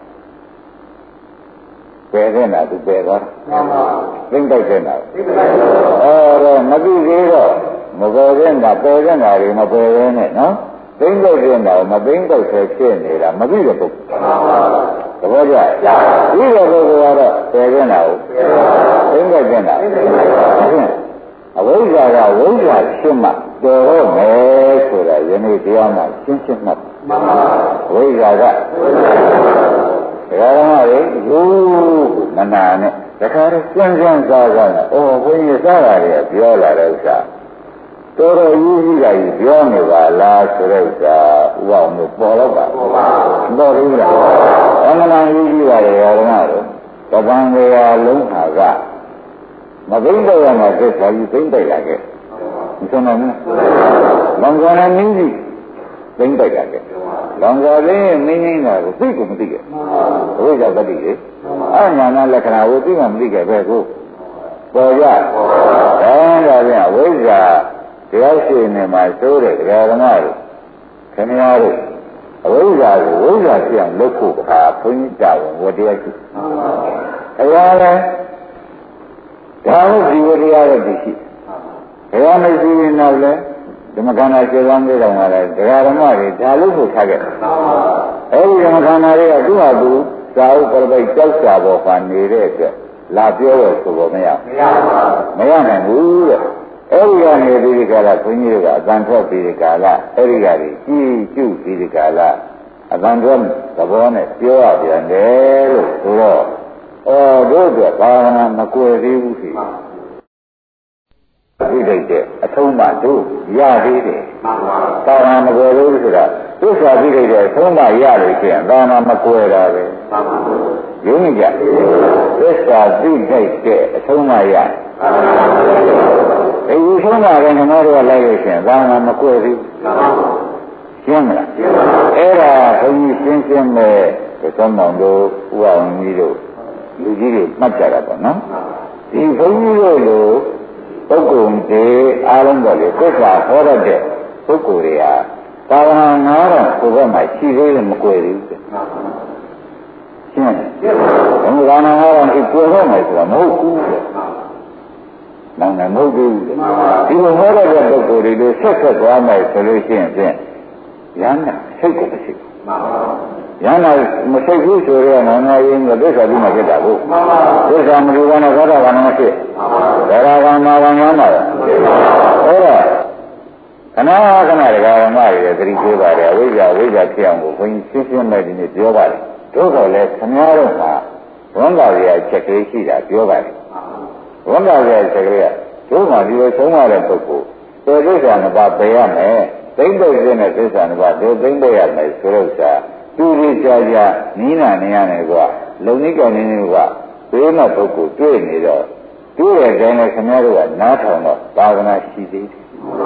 Speaker 2: ပယ်တဲ့နာသူပယ်သွားသိမ့်တိုက်တဲ့နာတော့မသိသေးတော့မပယ်တဲ့နာပယ်တဲ့နာတွေမပယ်ရဲနဲ့နော်သိမ့်တိုက်တဲ့နာမသိမ့်တိုက်ဆဲဖြစ်နေတာမသိတဲ့ပုဂ္ဂိုလ်သဘောကျသိတဲ့ပုဂ္ဂိုလ်ကတော့ပယ်တဲ့နာကိုသိမ့်တိုက်တဲ့နာအဝိဇ္ဇာကဝိဇ္ဇာဖြစ်မှတော်တော့မယ်ဆိုတာယနေ့တရားမှာရှင်းရှင်းမှတ်ဝိဇ္ဇာကဓမ္မတွေယူမနာနဲ့တခါတည်းစမ်းစားနဲ့ဘုန်းကြီးစားတာတွေပြောလာတဲ့ဥစ္စာတော်တော်ရေးကြီးတာကြီးပြောနေပါလားဆိုတော့ဥအောင်လို့ပေါ်တော့ပါပေါ်လို့လားအမှန်တန်ရေးကြီးပါလေဓမ္မတို့တပံဝေယလုံးဟာကမသိတော့ရမှာသစ္စာကြီးသိမ့်တိုက်လာခဲ့မဆုံးနိုင်ဘူးလောင်ကောနဲ့မင်းကြီးသိမ့်တိုက်လာခဲ့လောင်ကောလေးမင်းကြီးတာကိုသိကိုမသိခဲ့ဝိဇ္ဇာတတိလေအညာနာလက္ခဏာကိုသိမှမသိခဲ့ပဲကိုပေါ်ကြဒါပြန်ဝိဇ္ဇာတရားရှိနေမှာစိုးတဲ့တရားဓမ္မတွေခင်ဗျားတို့အဝိဇ္ဇာကိုဝိဇ္ဇာပြအောင်လုပ်ဖို့အခါဘုန်းကြီးတာဝန်ဝတရားရှိတရားလဲဒါလို့ဒီဝတရားရဲ့ဒီရှိတရားမရှိရင်တော့လေဓမ္မခန္ဓာကျေကောင်းကြတော့မှလည်းတရားဓမ္မတွေဒါလို့ဆိုထားခဲ့တယ်အဲဒီဓမ္မခန္ဓာတွေကသူ့ဟာသူသာဥပရပိတ်ကြောက်စာပေါ်မှာနေတဲ့အတွက်လာပြောရဆိုတော့မရနိုင်ဘူးတဲ့အဲဒီကနေပြီးဒီကလာခွင်းကြီးကအတန်ထွက်ပြီးဒီကလာအဲဒီကနေကြီးကျုပ်ပြီးဒီကလာအတန်ထွက်သဘောနဲ့ပြောရပြန်တယ်လို့ဆိုတော့တို့အတွက်ဘာဝနာမကွယ်သေးဘူးဖြစ်သိလိုက်တဲ့အထုံးမှတို့ရသေးတယ်ဘာဝနာမကွယ်သေးဘူးဆိုတာသစ္စာသိလိုက်တဲ့အထုံးမှရလို့ရှိရင်ဘာဝနာမကွယ်တာပဲရင်းကြသစ္စာသိလိုက်တဲ့အထုံးမှရဒီဆုံးတာကငါတို့ကလိုက်လို့ရှိရင်ဘာမှမကွယ်ဘူးရှင်းမလားအဲ့ဒါဘုန်းကြီးရှင်းမဲ့သုံးမောင်တို့ဥအောင်ကြီးတို့လူကြီးတွေမှတ်ကြတာပေါ့နော်ဒီဘုန်းကြီးတို့လိုပုဂ္ဂိုလ်တွေအားလုံးပေါ်လေသစ္စာဟောရတဲ့ပုဂ္ဂိုလ်တွေဟာသာဝနာ9000ကိုယ်ဘက်မှာရှိသေးတယ်မကွယ်ဘူးရှင်းဘုရားနာ9000ကိုကွယ်တော့မယ်ဆိုတာမဟုတ်ဘူးနောင်လည်းမဟုတ်ဘူးဒီလိုဟောရတဲ့ပုဂ္ဂိုလ်တွေလို့ဆက်ဆက်သွားမယ်ဆိုလို့ရှိရင်ဖြင့်ရဟန္တာစိတ်ကိုမရှိဘူးရဟန္တာမစိတ်ဘူးဆိုတော့နာနာရင်းကသစ္စာပြီးမှဖြစ်တာကိုသစ္စာမလူကနဲ့သောတာပန်မရှိဒါရကမာဝံရမ်းပါအဲ့တော့ခဏဒကာရမတွေသတိပေးပါတယ်အဝိဇ္ဇာဖြစ်အောင်ကိုဘုန်းကြီးရှင်းမဲ့ဒီနေ့ပြောပါတယ်တို့တော့လည်းခမည်းတော်မှာဝန်တော်ရဲ့ချက်ကလေးရှိတာပြောပါတယ်ဝန်တော်ရဲ့ချက်ကလေးကတို့မှဒီလိုဆုံးရတဲ့ပုဂ္ဂိုလ်သေသစ္စာနှစ်ပါးပယ်ရမယ်သိမ့်တဲ့ခြင်းနဲ့သစ္စာနှစ်ပါးတို့သိမ့်တဲ့ရမယ်ဆိုတော့သူဒီကြာနီးနာနေရတယ်ကွာလုံနိကောင်းနေကွာဘေးမှာပုဂ္ဂိုလ်တွေ့နေတော့တွေ့တဲ့တိုင်းနဲ့ခင်ဗျားတို့ကနားထောင်တော့သာသနာရှိသေးတယ်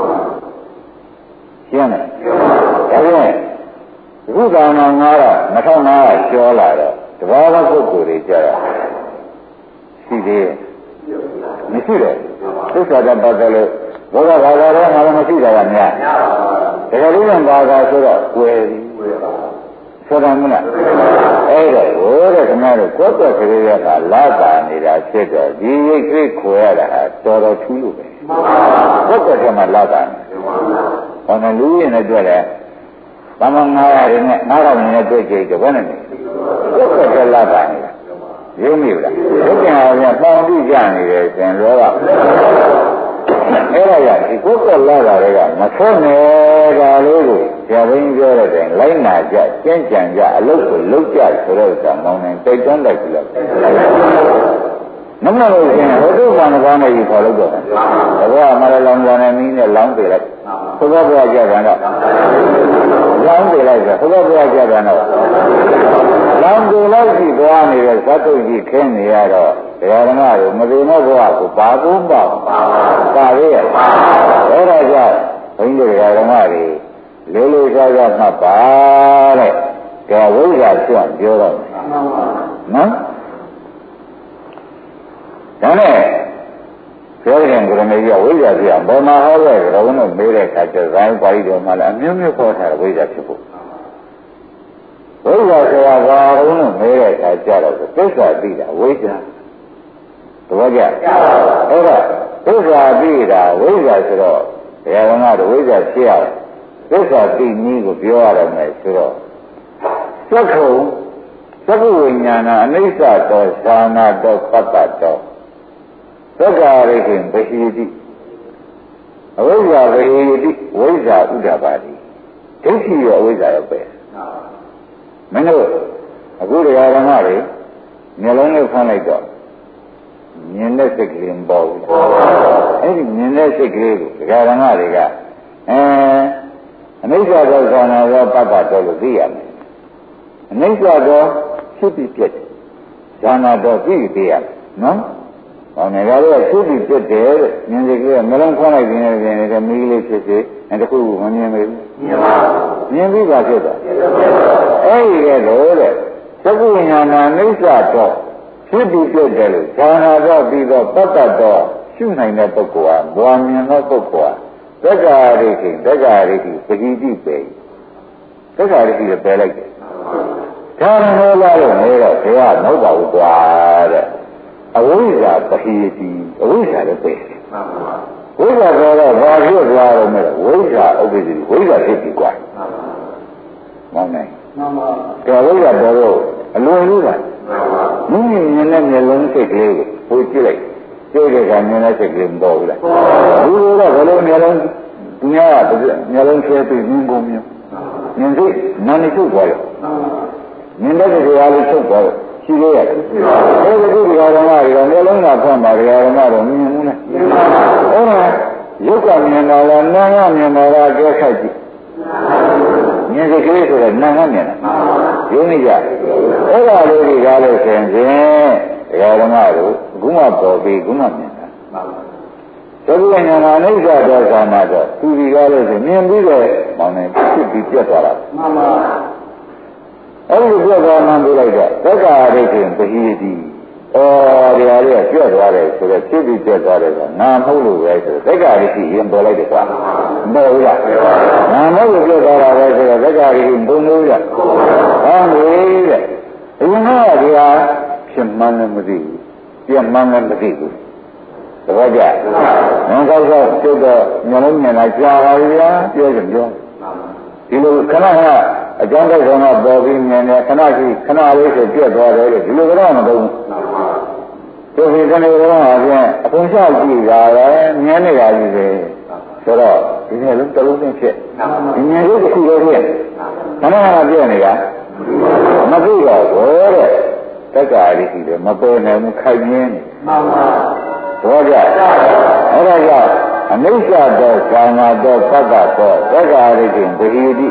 Speaker 2: ရှင်းလားဒါဖြင့်ဘုရားနာ2500ကျော်လာတော့တဘာဝပုဂ္ဂိုလ်တွေကြတော့ရှိသေးတယ်မရှိတယ်သစ္စာတပတ်တယ်လို့ဘုရားဘာသာတော့ငါလည်းမရှိတာကများတကယ်လို့ဘာသာဆိုတော့ကွယ်ပြီဆိုတာမလားအဲ့ဒါဟိုတဲ့ခင်ဗျားတို့ကိုယ်တော်ကလေးကလာတာနေတာဖြစ်တော့ဒီရိတ်စိတ်ခွဲရတာတော်တော်ထူးလို့ပဲကိုယ်တော်ကမှလာတာဘာမှလူရင်းနဲ့တွေ့တယ်ဘာမှ900ရင်းနဲ့9000နဲ့တွေ့ကြတယ်ဘယ်နဲ့လဲကိုယ်တော်ကလာတာနေတာရင်းမိလားဒုက္ခအပြင်ပေါင်းပြီးကြနေတယ်ရှင်လောကအဲ့ဒါရဒီကိုယ်ကလာတာတွေကမဆုံးနေတာလေးကိုဇာဘင်းပြောတဲ့တိုင်လိုက်နာကြကျင့်ကြံကြအလုပ်ကိုလုပ်ကြဆိုတော့ကမောင်းနေတိုက်တွန်းလိုက်ပြီလားမမလို့ရှင်ဟိုတုဘာနဘာနဲ့ယူခေါ်လို့တော့တဘောမရလောင်ကြနဲ့မင်းနဲ့လောင်းပေးလိုက်ဘုရားဘုရားကြတယ်တော့လောင်းပေးလိုက်ဆိုဘုရားဘုရားကြတယ်တော့လောင်းပေးလိုက်ပြီးသွားနေတဲ့ဇတ်တုကြီးခင်းနေရတော့တရားဓမ္မကိုမသိမဲ့ဘုရားကိုပါကုန်ပါရဲ့အဲ့ဒါကြောင့်ဘုန်းကြီးတရားဓမ္မတွေလေးလေးစားစားမှတ်ပါတဲ့ဒါဝိဇ္ဇာကျွတ်ပြောတော့နော်ဒါနဲ့ပြောရင်ကရမေကြီးကဝိဇ္ဇာပြဘယ်မှာဟောခဲ့ကြတော့လို့မေးတဲ့အခါကျဇိုင်းပါဠိတော်မှာလည်းအမျိုးမျိုးခေါ်ထားတယ်ဝိဇ္ဇာဖြစ်ဖို့ဝိဇ္ဇာဆိုတာဘာလို့မေးတဲ့အခါကျတော့သစ္စာသိတာဝိဇ္ဇာသဘောကျအဲ့ဒါသစ္စာသိတာဝိဇ္ဇာဆိုတော့ဘုရားကတော့ဝိဇ္ဇာဖြစ်ရသစ္စာသိနည်းကိုပြောရတော့မယ်ဆိုတော့သက္ခုသက္ကဝိညာဏအနိစ္စတောသာနာတောပတ္တတောသက္ကာရိခင်ပဟိတိအဝိဇ္ဇာပဟိတိဝိဇ္ဇာဥဒ္ဒပါတိဒိဋ္ဌိရောအဝိဇ္ဇာရောပဲမင်းတို့အခုတရားဓမ္မတွေမျက်လုံးနဲ့ဖမ်းလိုက်တော့မြင်တဲ့စိတ်ကလေးမပေါ်ဘူးအဲ့ဒီမြင်တဲ့စိတ်ကလေးကိုဒကာရမတွေကအနိစ္စသောခန္ဓာရောပတ္တတော်လို့သိရမယ်အနိစ္စသောဖြစ်ပြီးပြည့်ခန္ဓာတော်သိသိရမယ်နော်ဟောနေကြတော့ဖြစ်ပြီးပြည့်တယ်တဲ့မြင်စိတ်ကလေးကမလုံးခွန်းလိုက်ခြင်းနဲ့ပြင်နေတဲ့မိလေးဖြစ်စေတခုခုမမြင်ဘူးမြင်ပါဘူးမြင်ပြီးပါဖြစ်သွားအဲ့ဒီကဲလို့တဲ့သက္ကုဉာဏအနိစ္စတော်ဖြစ်ပြီးပြည့်တယ်လို့ခန္ဓာတော်ပြီးတော့ပတ္တတော်ရှုနိုင်တဲ့ပုဂ္ဂိုလ်ဟာဘဝမြင်သောပုဂ္ဂိုလ်ဟာသက္ကာရိကိသက္ကာရိကိပဂိတိပဲသက္ကာရိကိလည်းပယ်လိုက်တယ်ဒါရောလားလို့နေတော့ဘုရားမဟုတ်ပါဘူးကွာတဲ့အဝိဇ္ဇာပဟိတိအဝိဇ္ဇာလည်းပယ်တယ်ဝိဇ္ဇာကတော့ဘာဖြစ်သွားတော့မလဲဝိဇ္ဇာဥပ္ပဒိဝိဇ္ဇာဖြစ်ပြီကွာမှန်ပါမှန်ပါဒါဝိဇ္ဇာတော့အလွန်ကြီးပါမိမိမြင်တဲ့မျက်လုံးစိတ်ကလေးကိုဟိုကြည့်လိုက်ကြည့်တဲ့အခါမြင်တဲ့စိတ်ကလေးမပေါ်ဘူးလားဘူးတော့ဘယ်လိုမျက်လုံးသူများကမျက်လုံးဆွဲပြီးမြင်ကုန်မြင်စိတ်နာနေချုပ်သွားတယ်မြင်တဲ့တရားလေးချုပ်သွားတယ်ရှိသေးရဲ့အဲဒီဒီဃာရမတွေကမျက်လုံးကဖွင့်ပါဃာရမတော့မြင်ဘူးလားမြင်ပါဘူးအဲ့ဒါရုပ်ကမြင်တာလားနာကမြင်တာလားကြည့်ခိုက်ကြည့်မြင်စိတ်ကလေးဆိုတော့နာကမြင်တာယုံနေကြအဲ့ဒါလေးတွေကလည်းဆင်ဖြင့်ဃာရမတို့အခုမှပေါ်ပြီးအခုမှမြင်တာသက္ကဉာဏအနိစ္စတော်သာမတော့သူဒီကားလို့ဆိုမြင်ပြီးတော့မောင်းနေဖြစ်ပြီးပြတ်သွားတာမှန်ပါအဲ့ဒီပြတ်သွားမှပြလိုက်တော့သက္ကာရိတ်ရင်ပဟိတိတရားလေးကပြတ်သွားတယ်ဆိုတော့ဖြစ်ပြီးပြတ်သွားတယ်ဆိုနာမဟုတ်လို့ပဲဆိုတော့သက္ကာရိတ်ရင်ပေါ်လိုက်တယ်ကွာမဟုတ်ဘူးလားနာမဟုတ်လို့ပြတ်သွားတာပဲဆိုတော့သက္ကာရိတ်ဘုံလို့ရဟောလေတဲ့အရင်ကတရားဖြစ်မှန်းလည်းမသိဘူးပြတ်မှန်းလည်းမသိဘူးသဘောကျငါကောက်တော့ကျုပ်တော့ညလုံးညလာကြာပါပြီဗျာပြောကြပြောဒီလိုခဏကအကြောင်းတိုက်ဆောင်ကပေါ်ပြီးမြင်တယ်ခဏရှိခဏလေးဆိုပြတ်သွားတယ်လို့ဒီလိုကတော့မသုံးဘူးဒီကနေတော့အပြင်အကုန်ရှောက်ကြည့်တာပဲမြင်နေရပြီပဲဆိုတော့ဒီနေ့လုံးတလုံးချင်းဖြစ်ဒီမြင်လို့တစ်ခုလေးဖြစ်ခဏကပြည့်နေတာမသိတော့ဘူးတဲ့တက္ကာရီရှိတယ်မပေါ်နိုင်ဘူးခိုက်မြင်းနေမှန်ပါဘောကြအဲ့ဒါကြောင့်အနိစ္စတော်ကာမတော်ပတ္တတော်သက္ကာရိကိပဟိတိ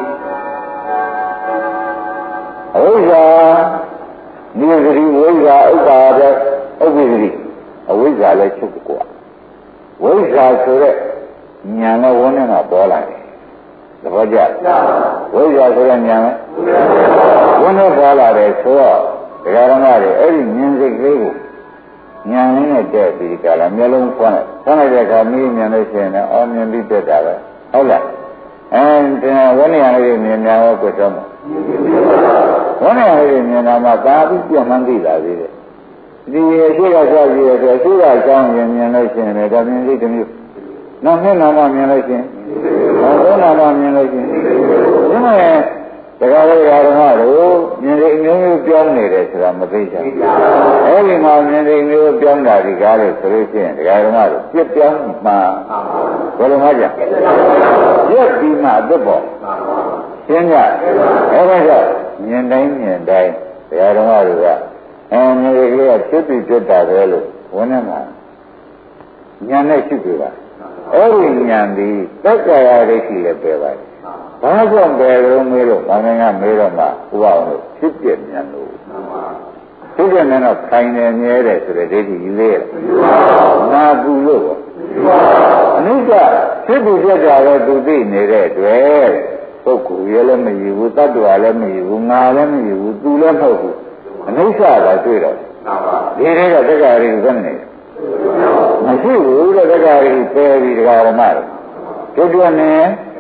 Speaker 2: အဝိဇ္ဇာနိဂရိဝိဇ္ဇာဥပါဒဥပ္ပိဂရိအဝိဇ္ဇာလည်းချုပ်ကွာဝိဇ္ဇာဆိုတဲ့ဉာဏ်နဲ့ဝန်းနဲ့ကပေါ်လာတယ်သဘောကျဝိဇ္ဇာဆိုတဲ့ဉာဏ်နဲ့ဝန်းနဲ့ပေါ်လာတယ်ဆိုတော့ဒကာရမတွေအဲ့ဒီဉာဏ်စိတ်ကလေးကိုဉာဏ်လေးနဲ့တည့်ပြီးကြလားမျက်လုံးဖွင့်လိုက်တဲ့အခါမိမြင်လို့ရှိရင်လည်းအော်မြင်ပြီးတက်တာပဲဟုတ်လားအဲဒီဝိနည်းလေးမြင်များတော့ကိုယ်တော့ဝိနည်းလေးမြင်တာမှသာပြီးပြတ်မှန်းသိလာသေးတယ်ဒီအရှိကစားကြည့်ရတဲ့အရှိကအကြောင်းမြင်လို့ရှိရင်လည်းဒါမြင်လေးတစ်မျိုးနောက်နှစ်နာမှမြင်လို့ရှိရင်နောက်သုံးနာမှမြင်လို့ရှိရင်ဒီမှာတခါလေဓမ္မတို့မြင်တဲ့အမျိုးမျိုးပြောင်းနေတယ်ဆိုတာမသိကြဘူး။အဲဒီမှာမြင်တဲ့အမျိုးပြောင်းတာဒီကားလို့ဆိုလို့ရှိရင်ဒကာဓမ္မတို့ပြစ်ပြောင်းမှဘယ်လိုမှကြပြစ်ပြီးမှအသက်ပေါ်ရှင်းကြအဲဒါကြောင့်မြင်တိုင်းဒကာဓမ္မတို့ကမြင်တဲ့ကလေးကဖြစ်ပြီးပြတ်တာပဲလို့ဝန်နဲ့မှာဉာဏ်နဲ့ရှိပြီပါအဲဒီဉာဏ်ဒီသက္ကာယဒိဋ္ဌိလည်းပဲပါတယ်ဘာကြောင့်ပဲလို့မေးလို့ဘာငင်းကမေးတော့မှဥပအောင်လို့ဖြစ်ပြဉာဏ်လို့ဖြစ်ပြဉာဏ်တော့ခိုင်နေမြဲတယ်ဆိုတဲ့ဒိဋ္ဌိကြီးလေးနာကူလို့အနိစ္စဖြစ်ပြီးပြတ်တာပဲသူသိနေတဲ့အတွက်ပုဂ္ဂိုလ်ရဲ့လည်းမရဘူးတ attva လည်းမရဘူးငါလည်းမရဘူးသူလည်းမဟုတ်ဘူးအနိစ္စကတွေ့တော့ဒီတွေကတက္ကရာကြီးကနေမရှိဘူးတဲ့တက္ကရာကြီးပယ်ပြီးတရားဓမ္မတွေကျွတ်နေ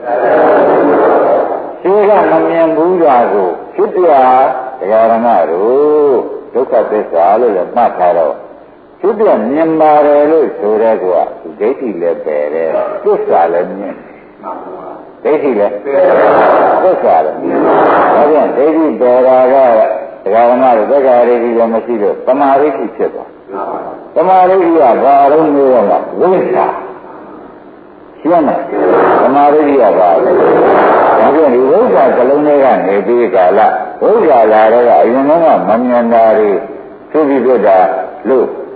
Speaker 2: ရှိကမမြင်ဘူးတာကိုဖြစ်ပြတရားဓမ္မတို့ဒုက္ခသစ္စာလို့လည်းမှတ်ထားတော့ဖြစ်ပြမြင်ပါတယ်လို့ဆိုတဲ့ကွာဒိဋ္ဌိလည်းပယ်တယ်သစ္စာလည်းမြင်ဒိဋ္ဌိလည်းသစ္စာလည်းဒါကြောင့်ဒိဋ္ဌိပယ်တာကတရားဓမ္မတို့သက္ကာရိဋ္ဌိလည်းမရှိလို့သမာဓိဖြစ်သွားသမာဓိကဘာလို့မျိုးရမှာဝိသ္ဇာရှင်းတယ်သမာဓိကဘာလဲဒါပြန်ဒီဝိဇ္ဇာကလုံးလေးကနေပြီးကာလဝိဇ္ဇာလာတော့အရင်ကမမြင်တာတွေဖြစ်ပြီးပြတာလို့ဝ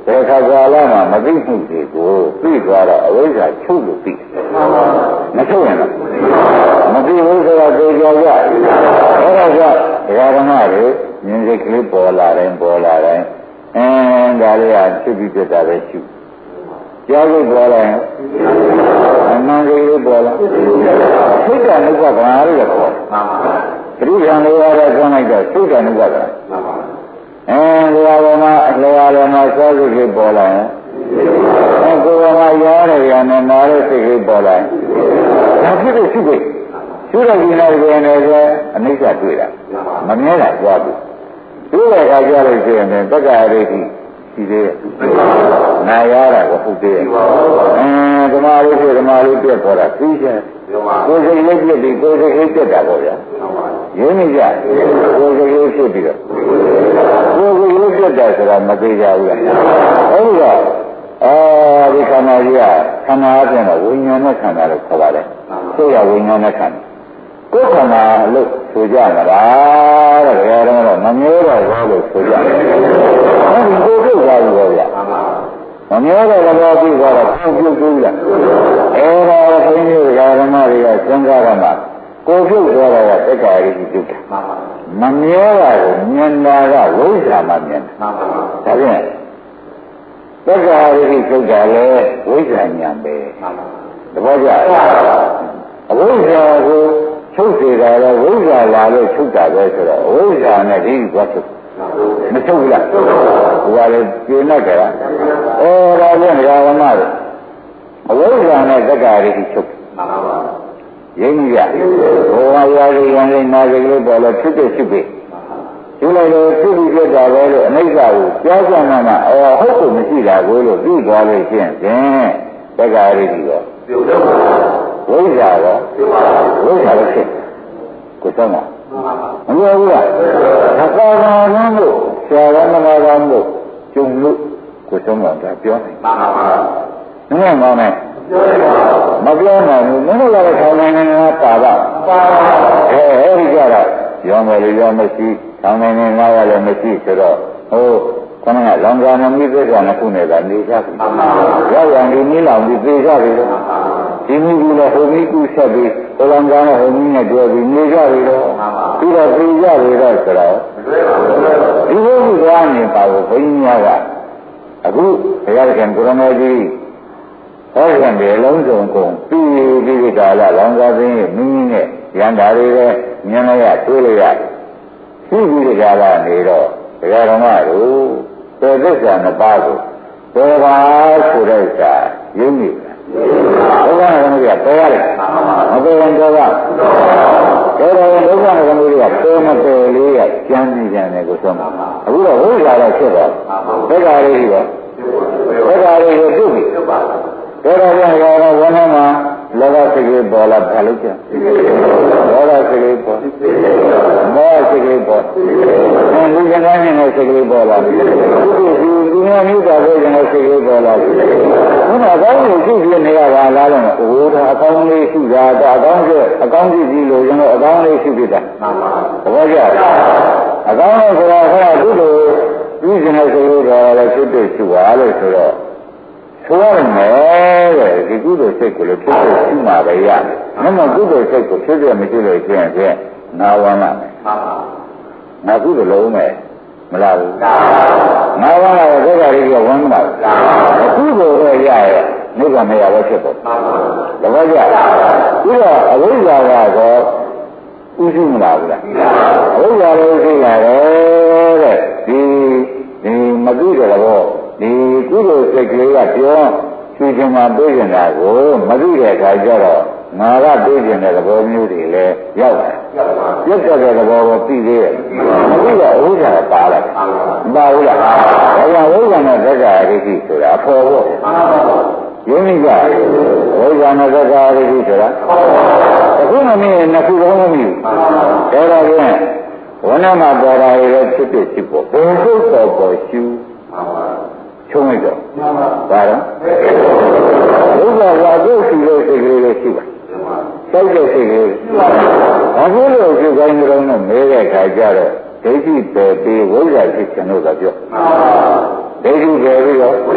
Speaker 2: တဲ့ခါကာလမှာမသိမှုတွေကိုသိသွားတော့အဝိဇ္ဇာချုပ်လို့သိမချုပ်ရင်တော့မသိဘူးဆိုတော့သိကြကြအဲ့ဒါကြောင့်ဒကာဓမ္မတွေမြင်စိတ်ကလေးပေါ်လာတိုင်းဒါလေးဟာဖြစ်ပြီးပြတာပဲရှုကြားလို့ပေါ်လာရင်အမှန်ကြီးပေါ်လာသိက္ခာနုပဒနာလို့ခေါ်ပရိသံလေးရတဲ့ခေါင်းလိုက်တော့သိက္ခာနုပဒနာလျာပေါ်မှာစားစိတ်ကြီးပေါ်လာရင်ကိုယ်ကရားရရနဲ့နားရစိတ်ကြီးပေါ်လာရင်ဒါဖြစ်ဖြစ်ရှိတယ်ရှုတဲ့ဒီနေ့ကျရင်လည်းအနိစ္စတွေ့တာမမြဲတာကြွားပြီတွေ့တဲ့အခါကျလို့ရှိရင်တက္ကရာရိရှိသေးရဲ့နာရတာကိုဟုတ်သေးရဲ့ဓမ္မလေးပြတ်ပေါ်တာသိချင်ကိုယ်စိတ်လေးပြည့်ပြီးကိုယ်စိတ်လေးပြတ်တာပေါ့ဗျာရင်းမိကြကိုယ်စိတ်လေးဖြစ်ပြီးတော့ကိုယ်စိတ်လေးပြတ်တာဆိုတာမသေးကြဘူးလားအဲဒီတော့ဒီခန္ဓာကြီးကခန္ဓာအပြင်တော့ဝိညာဉ်နဲ့ခန္ဓာလို့ခေါ်ပါတယ်ဆိုရဝိညာဉ်နဲ့ခန္ဓာကိုယ်ခန္ဓာလို့ဆိုကြမှာလားတဲ့ဘယ်တော့မမျိုးတော့ဘောလို့ဆိုကြတယ်အဲဒီကိုယ်ပြုတ်သွားပြီပေါ့ဗျာမမျိုးတော့ဘောပြုတ်သွားတော့ပြုတ်ပြုတ်လားအဲဒါဘုန်းကြီးဓမ္မတွေကစဉ်းစားရမှာကိုယ်ပြုတ်သွားတာကတက္ကရာရိပြုတ်တာမမျိုးတာကိုမြင်တာကဝိဇ္ဇာမှမြင်တာဒါဖြင့်တက္ကရာရိပြုတ်တာလေဝိဇ္ဇာဉာဏ်ပဲသဘောကျအဝိဇ္ဇာကိုချုပ်စေတာလည်းဝိဇ္ဇာလာလို့ချုပ်တာပဲဆိုတော့ဝိဇ္ဇာနဲ့ဒီကွာချုပ်မချုပ်ဘူးလားဟိုကလည်းပြင်းနေကြတာဒါဖြင့်ဓမ္မတွေအဝိဇ္ဇာနဲ့တက္ကရာရိချုပ်ရင်းကြီးရဘဝရာဇယံလေးနာဇိလေးပေါ်လို့ဖြစ်ဖြစ်ပြီကျူလိုက်လို့ဖြစ်ပြီးပြတာပဲလို့အနိစ္စကိုကြားကြမှာဟုတ်ကိုမရှိတာကိုလို့သိသွားလို့ရှိရင်တက္ကရာရိရောပြုတ်တော့ဝိဇ္ဇာရောဝိဇ္ဇာလည်းဖြစ်ကိုသုံးတာမပြောဘူးလားသက္ကာနာလို့ဆရာတော်မလာတော်လို့ကျုံလို့ကိုသုံးတာပြောနေမှန်ပါပါနည်းနည်းကောင်းတယ်မပြောနိုင်ဘူးမင်းတို့လည်းထောင်နေတာပါတော့အဲဒီကြတော့ရောမယ်လို့ရောမရှိထောင်နေတာလည်းမရှိဆိုတော့ခဏကလောင်စာနဲ့မိသစ္စာနှစ်ခုနဲ့ကနေကြပြီရောက်ရင်ဒီနည်းလောင်ပြီးပြေကြပြီတော့ဒီမိကူလည်းဟိုမိကူဆက်ပြီးဟိုလောင်စာနဲ့ဟိုမိနဲ့တွဲပြီးနေကြပြီတော့ပြီးတော့ပြေကြပြီတော့ဆိုတော့ဒီလိုကူသွားနေပါဘူးဘုန်းကြီးများကအခုဘုရားရှင်ကိုရမေကြီးဟောပြန်တယ်လုံးစုံကုန်ပြီးကာလလောင်စာသိင်းမိမိနဲ့ရန်တာတွေလည်းမြင်လိုက်ရတွေ့လိုက်ရပြီးကာလနေတော့ဘုရားဓမ္မတို့သေသစ္စာနှစ်ပါးကိုပေါ်ပါဆိုတဲ့စာရင်းမိဘုရားဓမ္မကြီးကပေါ်ရတယ်မပေါ်ရင်တော့ကဘုရားဓမ္မကြီးကပေါ်မပေါ်လေးကကျမ်းကြည့်ကြတယ်ကိုဆုံးပါအခုတော့ဝိဇ္ဇာတော့ဖြစ်သွားဘက်ကလေးရောဘက်ကလေးကိုပြုတ်ပြီတော်တော်ပြန်ရောဝန်းထဲမှာလောဘစိတ်ကလေးပေါ်လာဘာလို့ကျလောဘစိတ်ကလေးပေါ်မောဟစိတ်ကလေးပေါ်လူစကားနဲ့စိတ်ကလေးပေါ်လာဒီမျိုးမျိုးတာပဲကျွန်တော်စိတ်ကလေးပေါ်လာခုနအကောင်းကြီးရှိပြနေရပါလားလို့ဒါအကောင်းလေးရှိတာဒါအကောင်းကြီးလို့ကျွန်တော်အကောင်းလေးရှိပြတာသဘောကျအကောင်းလို့ဆိုတာကသူ့လိုပြုကျင်တဲ့စိတ်လို့တော့လည်းဖြစ်ဖြစ်ရှိပါလို့ဆိုတော့ဆိုရမယ်တဲ့ဒီကုသိုလ်စိတ်ကိုလည်းဖြစ်ဖြစ်ရှိမှာပဲရမယ်မကုသိုလ်စိတ်ကိုဖြစ်ဖြစ်မရှိလို့ရှိရင်ဖြင့်နာဝမ်းလာမယ်ငါကုသိုလ်လုံးမယ်မလားဘူးငါဝမ်းလာတဲ့ဒုက္ခတွေကဝမ်းမလားဘူးကုသိုလ်ပဲရရဲ့နိဗ္ဗာန်မရပဲဖြစ်ပေါ်တပည့်ကြပြီးတော့အဝိဇ္ဇာကတော့ဥရှိမလားဘူးလားအဝိဇ္ဇာလည်းဥရှိလာတယ်တဲ့ဒီမသိတဲ့ဘောဒီကုသိုလ်စိတ်ကလေးကပြောသူချင်းမှာတွေးနေတာကိုမသိတဲ့အခါကျတော့ငါကတွေးနေတဲ့သဘောမျိုးတွေလည်းရောက်လာပြတ်တဲ့သဘောကိုသိသေးရဲ့မသိတော့ဥစ္စာပါလာတယ်မပါဘူးလားဒါကြောင့်ဥစ္စာနဲ့သက္ကာရိတိဆိုတာအဖို့ပေါ့ရင်းမိကြဥစ္စာနဲ့သက္ကာရိတိဆိုတာအခုမှမင်းနှစ်ခုလုံးမမိဘူးဒါတော့ပြန်ဝဏမှာပေါ်တာရဲ့ဖြစ်ဖြစ်ရှိပေါ်ဘုံပုတ်တော်ပေါ်ရှူချုံးလိုက်တော့ဒါတော့ဘုရားဝါကုရှိလို့စိတ်ကလေးရှိပါစိုက်တဲ့စိတ်ကလေးအခုလိုပြုခိုင်းကြတော့မဲတဲ့ခါကျတော့ဒိဋ္ဌိပယ်ပြီးဝိဇ္ဇာဖြစ်ခြင်းလို့ကပြောဒိဋ္ဌိပယ်ပြီးတော့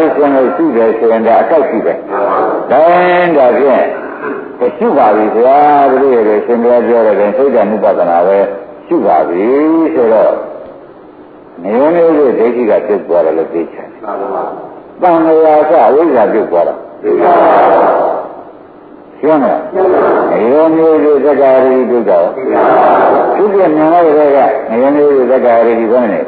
Speaker 2: လေးရှင်လို့ရှိတယ်ဆိုရင်ဒါအကောက်ရှိတယ်ဒါဖြင့်ရှိပါပြီဗျာတို့ရဲ့ရှင်ဘုရားပြောတဲ့စိတ်ဓာတ်ဥပဒနာပဲရှိပါပြီဆိုတော့နေနေလို့ဒိဋ္ဌိကပြုတ်သွားတယ်လို့သိချင်တယ်တန်လျာကအဝိဇ္ဇာပြုတ်သွားတာရှင်းလားနေနေလို့သက္ကာရိပြုတ်တော့သူကမြင်ရတဲ့ကနေနေလို့သက္ကာရိဘယ်နဲ့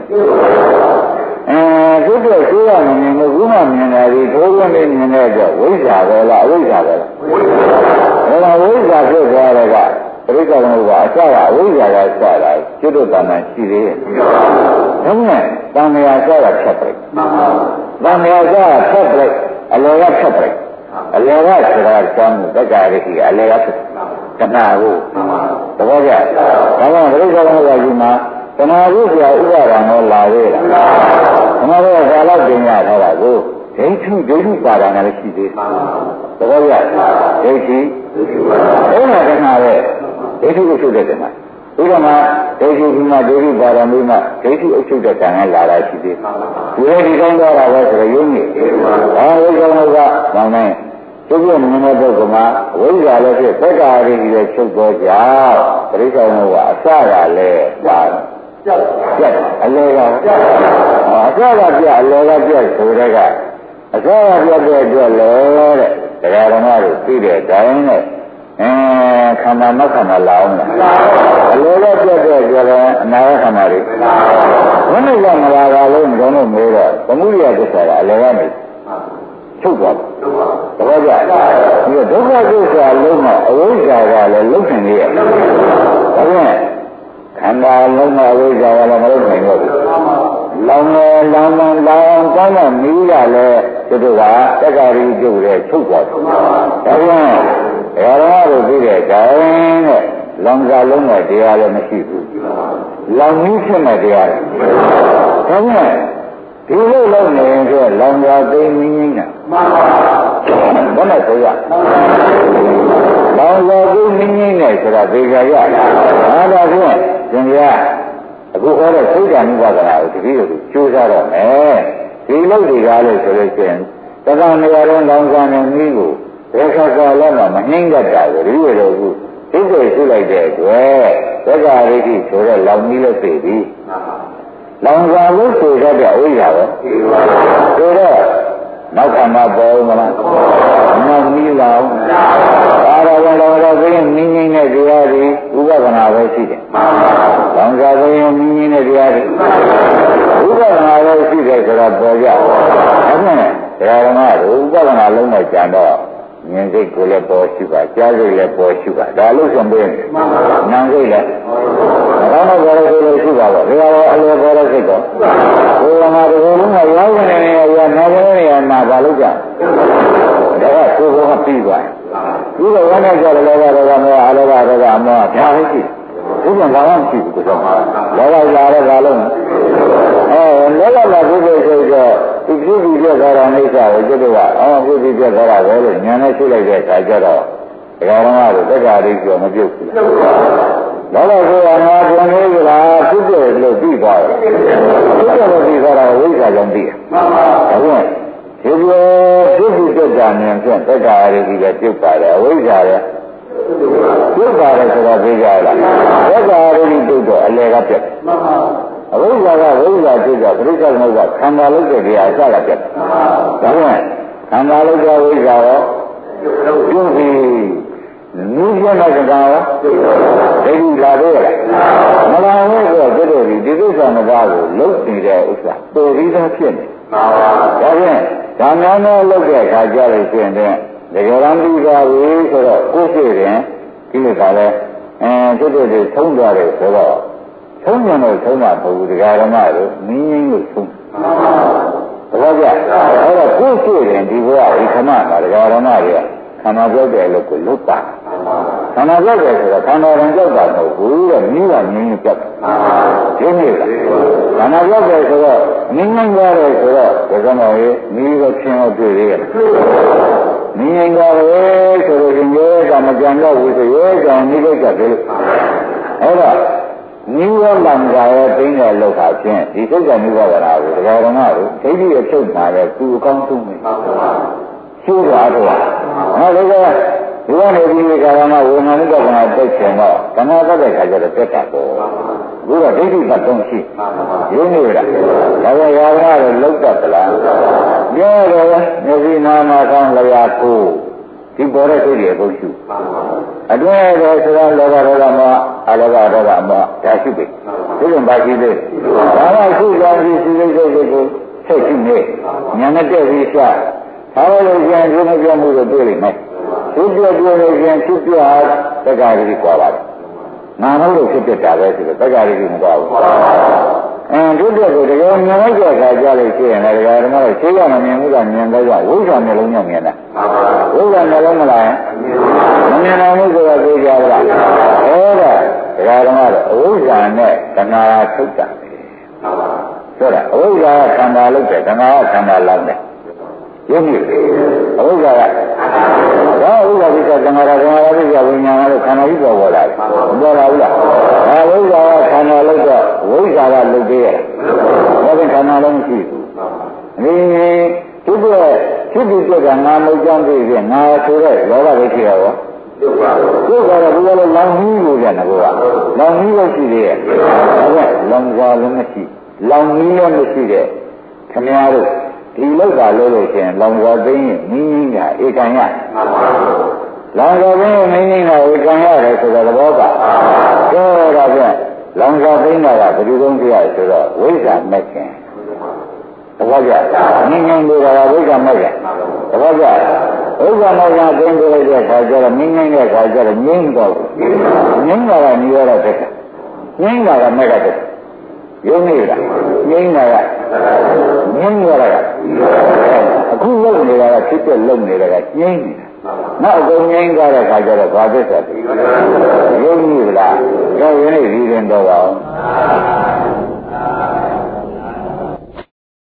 Speaker 2: သူတို့ရှိရမမြင်ဘူးခုမှမြင်တယ်ဒီထိုးရင်းလေးမြင်တဲ့အတွက်ဝိဇ္ဇာပဲလားအဝိဇ္ဇာပဲလားဝိဇ္ဇာဖြစ်သွားတဲ့ကပရိစ္ဆေသမုပ္ပါအစကအဝိဇ္ဇာကစတာကျွတ်တဏ္ဍာရှိသေးရဲ့ဒါနဲ့တဏ္ဍာစကဖြတ်ပလိုက်တဏ္ဍာစကဖြတ်ပလိုက်အလယ်ကဖြတ်ပလိုက်အလယ်ကဆိုတာကျောင်းတက္ကရာကြီးအလယ်ကဖြတ်တဏှာကိုသဘောကျဒါကြောင့်ပရိစ္ဆေသမုပ္ပါကြီးမှာတဏှာကိုဆရာဥပါဒံကိုလာသေးလားခဏတော့ဇာလောက်တင်ရထားတာကိုဒိဋ္ဌိပါဒံလည်းရှိသေးတယ်သဘောကျဒိဋ္ဌိအဲ့ဒါကနာပဲဒိဋ္ဌိအချုပ်တဲ့ကနာဒီကမှာဒိဋ္ဌိဒီမှာဒိဋ္ဌိပါဒံဒီမှာဒိဋ္ဌိအချုပ်တဲ့ကံနဲ့လာတာရှိသေးတယ်ဒီကောင်းတော့တာပဲဆိုတော့ယုံကြည်ဒါဝိဇ္ဇာကမောင်းနေသူကမြင်တဲ့ပုဂ္ဂိုလ်မှာဝိဇ္ဇာလည်းဖြစ်သက္ကာရိကြီးလည်းချုပ်တော့ကြောင်းပရိစ္ဆေသမုပ္ပါအစကလည်းပါပြတ်အလေကအစကပြတ်အလေကပြတ်ဆိုတဲ့ကအစကပြတ်တဲ့အတွက်လည်းတဲ့တရားဓမ္မတို့သိတဲ့အတိုင်းနဲ့ခန္ဓာမခန္ဓာလာအောင်လားအလေကပြတ်တဲ့အတွက်လည်းအနာဂတ်ခန္ဓာတွေဘယ်နဲ့ကမလာတာလို့မတော်လို့မေးတော့သမုဒိယသစ္စာကအလေကနေချုပ်သွားတယ်သဘောကျဒီဒုက္ခသစ္စာလုံးမှာအဝိဇ္ဇာကလည်းလုံးနေရဒါဖြင့်ခန္ဓာလုံးမှာအဝိဇ္ဇာကလည်းမလုံးနိုင်တော့ဘူးလောင်နေလောင်နေလောင်ကောင်းတဲ့မီးကလည်းသူတို့ကတက္ကရီကျုပ်လည်းချုပ်သွားတယ်ဒါဖြင့်ရောတို့သိတဲ့အတိုင်းနဲ့လောင်စားလုံးတဲ့တရားလည်းမရှိဘူးလောင်မီးဖြစ်တဲ့တရားလည်းဒါဖြင့်ဒီလိုလုံးနေရင်ဆိုလောင်စားသိမင်းကြီးကမှန်ပါဘယ်နဲ့ဆိုရလောင်စားသိမင်းကြီးနဲ့ဆိုတာသေချာရအားဒါဖြင့်ရှင်ဗျာအခုဟောတဲ့စိတ်ဓာတ်ဥပဒနာကိုတတိယသူကြိုးစားတော့မယ်ဒီလို့ဒီကားလို့ဆိုလို့ရှိရင်တက္ကနေရာလုံးလောင်စားနေမိကိုဘယ်ခါကလည်းမနှင်းတတ်တာကိုဒီလိုလိုခုသိစိတ်ရှိလိုက်တဲ့အတွက်သက္ကာရိတိဆိုတဲ့လောင်ကြီးလို့သိပြီလောင်စားလို့ဆိုတဲ့အဝိဇ္ဇာပဲဆိုတော့နောက်ခန္ဓာပေါ်မလားနောက်မီးလောင်အာရဝလောတော့သိရင်မင်းကြီးနဲ့တရားတွေဥပဒနာပဲရှိတယ်လောင်စားသိရင်မင်းကြီးနဲ့တရားတွေဥပဒနာပဲရှိတယ်ဆိုတော့ပေါ်ကြအဲ့ဒါနဲ့တရားဓမ္မတို့ဥပဒနာလုံးနဲ့ကြံတော့ဉာဏ်စိတ်ကိုလည်းပေါ်ရှိပါကြားစိတ်လည်းပေါ်ရှိပါဒါလို့ဆိုရင်နာမ်စိတ်လည်းဘာမှပေါ်လို့ရှိပါတော့ဒါကတော့အလိုပေါ်တဲ့စိတ်တော့ဘုရားမှာဒီလိုလုံးကရောက်နေနေရနာမနေရနာဘာလို့ကြဒါကကိုယ်ကပြီးသွားပြီးတော့ဝမ်းနဲ့ကြတယ်လောဘဒေါသမောအလောဘဒေါသမောဒါပဲရှိဒီကဘာမှမရှိဘူးကိုယ်ကလောဘလာတဲ့ဘာလုံးလောဘလာဖြစ်ဖြစ်ဆိုတော့ဒီပြုပြီးပြသွားတာအိဋ္ဌာကိုကျွတ်တော့ပြုပြီးပြသွားတာပဲလို့ဉာဏ်နဲ့ရှိလိုက်တဲ့အခါကျတော့ဒကာတော်ကတော့တက္ကရာကြီးကျော်မပြုတ်ဘူးလောဘဆိုတာငါပြန်နေကြလားဖြစ်ဖြစ်လို့ပြီးသွားတယ်ဖြစ်ဖြစ်လို့ပြီးသွားတာဝိဇ္ဇာကြောင့်ပြီးတယ်မှန်ပါဘူးဒီလိုဖြစ်ပြီးပြတာဉာဏ်ဖြင့်တက္ကရာကြီးကပြုတ်ပါတယ်အဝိဇ္ဇာရဲ့ပြုတ်ပါတယ်ဆိုတော့ပြီးကြလားတက္ကရာကြီးပြုတ်တော့အလေကပြတ်မှန်ပါအဝိဇ္ဇာကဝိဇ္ဇာဖြစ်တော့ပရိစ္ဆေသမုပ္ပါခန္ဓာလုံးတဲ့တရားအစကပြတ်ဒါဖြင့်ခန္ဓာလုံးတဲ့ဝိဇ္ဇာရောပြုတ်ပြီးနည်းပြတဲ့ကံရောဒိဋ္ဌိလာတော့လားမလာဘူးဆိုတော့တို့ဒီသစ္စာနှစ်ပါးကိုလုံးနေတဲ့ဥစ္စာပေါ်ပြီးသားဖြစ်နေဒါဖြင့်ဒါများများလုံးတဲ့အခါကြလို့ရှိရင်တကယ်တမ်းပြီးသွားပြီဆိုတော့ကိုယ်ရှိရင်ဒီလိုကလည်းတို့တွေသုံးကြတယ်ဆိုတော့သုံးရတော့သုံးမှာမဟုတ်ဘူးတရားဓမ္မတို့နင်းရင်းလို့သုံးသဘောကျအဲ့တော့ကိုယ်ရှိရင်ဒီဘဝဒီခဏမှာတရားဓမ္မတွေကခန္ဓာပြောက်တယ်လို့ကိုလွတ်ပါခန္ဓာပြောက်တယ်ဆိုတော့ခန္ဓာရင်ကြောက်တာမဟုတ်ဘူးတဲ့မိကငင်းနေပြောက်ဒီနေ့လားခန္ဓာပြောက်တယ်ဆိုတော့ငင်းငင်းရတယ်ဆိုတော့ဒီကမောရေးမိကချင်းတော့တွေ့သေးရဲ့ငင်းငင်းရတယ်ဆိုတော့ဒီရဲကမကြံတော့ဘူးဆိုရဲကြောင့်မိလိုက်ကြတယ်လို့အဲ့တော့နိဝရဏရဲ့သိတဲ့လောက်ဟာဖြင့်ဒီစိတ်ကနိဝရဏကိုတရားတော်ကဒိဋ္ဌိရဲ့ချုပ်မှာလဲသူအကောင်းဆုံးပဲရှင်းပါတော့ဟောဒီကနေဒီကာရမဝေဒနာနဲ့ကတက်ချင်တော့ခဏတက်တဲ့ခါကျတော့တက်တာပေါ့အခုတော့ဒိဋ္ဌိပတ်တော့ရှိရင်းနေလားဒါကြောင့်ရာဂကတော့လောက်တတ်သလားပြောတော့မျက်စိနာနာကောင်းလျာကိုဒီပေါ်တဲ့စိတ်တွေအကုန်ရှိအတွဲတော့ဆိုတော့လောဘဒေါသမောအလောဘဒေါသမောဒါရှိပြီဒီလိုပါရှိသေးဒါမှရှိကြပြီးစိတ်စိတ်ကိုဆက်ရှိနေညာနဲ့တက်ပြီးရှာဒါလို့ပြန်ဒီမပြမှုကိုတွေ့လိမ့်မယ်သူပြောလို့ပြန်သူပြတက္ကရာကြီးကွာပါတယ်နာမလို့ဖြစ်ဖြစ်တာပဲဆိုတော့တက္ကရာကြီးမကွာဘူးသူတို့ကိုတကယ်မြင်လိုက်တဲ့အခါကျလို့ရှိရင်လည်းဒါကဓမ္မတော့ရှင်းရမမြင်ဘူးကမြင်တော့ဝိဇ္ဇာမျိုးလုံးနဲ့မြင်တာဝိဇ္ဇာမျိုးလုံးမလားမမြင်နိုင်ဘူးဆိုတော့သိကြပါလားဒါဓမ္မတော့အဝိဇ္ဇာနဲ့တဏှာထုတ်တာဆိုတော့အဝိဇ္ဇာကခန္ဓာလုပ်တယ်တဏှာကခန္ဓာလောင်းတယ်ယုံကြည်အဝိဇ္ဇာကဒါဥပ္ပါဒိကသံဃာရသံဃာရိကဝိညာဏလို့ခန္ဓာကြီးပေါ်လာတယ်ပေါ်လာဘူးလားဒါဝိဇ္ဇာကခန္ဓာလို့တော့ဝိဇ္ဇာကလုပ်သေးရဲ့ဒါပြန်ခန္ဓာလည်းမရှိဘူးဒီဖြစ်ပြီးကငါမုတ်ကြောင်းပြည့်ငါဆိုတဲ့လောဘတွေဖြစ်ရောကျုပ်ကတော့ဒီလိုလောင်ကြီးလို့ပြန်တယ်ကွာလောင်ကြီးလို့ရှိသေးရဲ့ဒါကလောင်စားလည်းမရှိလောင်ကြီးလည်းမရှိတဲ့ခင်ဗျားတို့ဒီလောက်သာလို့ရှိရင်လောင်စာသိင်းနင်းကဧကံရလောင်စာသိင်းနင်းကဧကံရတယ်ဆိုတော့သဘောကပြောတာပြန်လောင်စာသိင်းကဘယ်လိုသုံးပြရဆိုတော့ဝိဇ္ဇာမဲ့ခင်သဘောကျနင်းလို့ကဝိဇ္ဇာမဲ့ခင်သဘောကျဝိဇ္ဇာမဲ့ခင်သိင်းပြလိုက်တဲ့အခါကျတော့နင်းတဲ့အခါကျတော့ငြိမ့်တော့ငြိမ့်တာကနိရောဓတက်ငြိမ့်တာကမဲ့ကတက်ယုံနေလားငြိမ့်တာကငြိမ့်ရတာကအခုလုံနေတာကဖြစ်တဲ့လုံနေတာကငြိမ့်နေတာနောက်အကုန်ငြိမ့်ကြတဲ့ခါကျတော့ဘာသစ္စာလဲယုံနေလားကြောက်ရင်းနေပြီးရင်တော့ပါ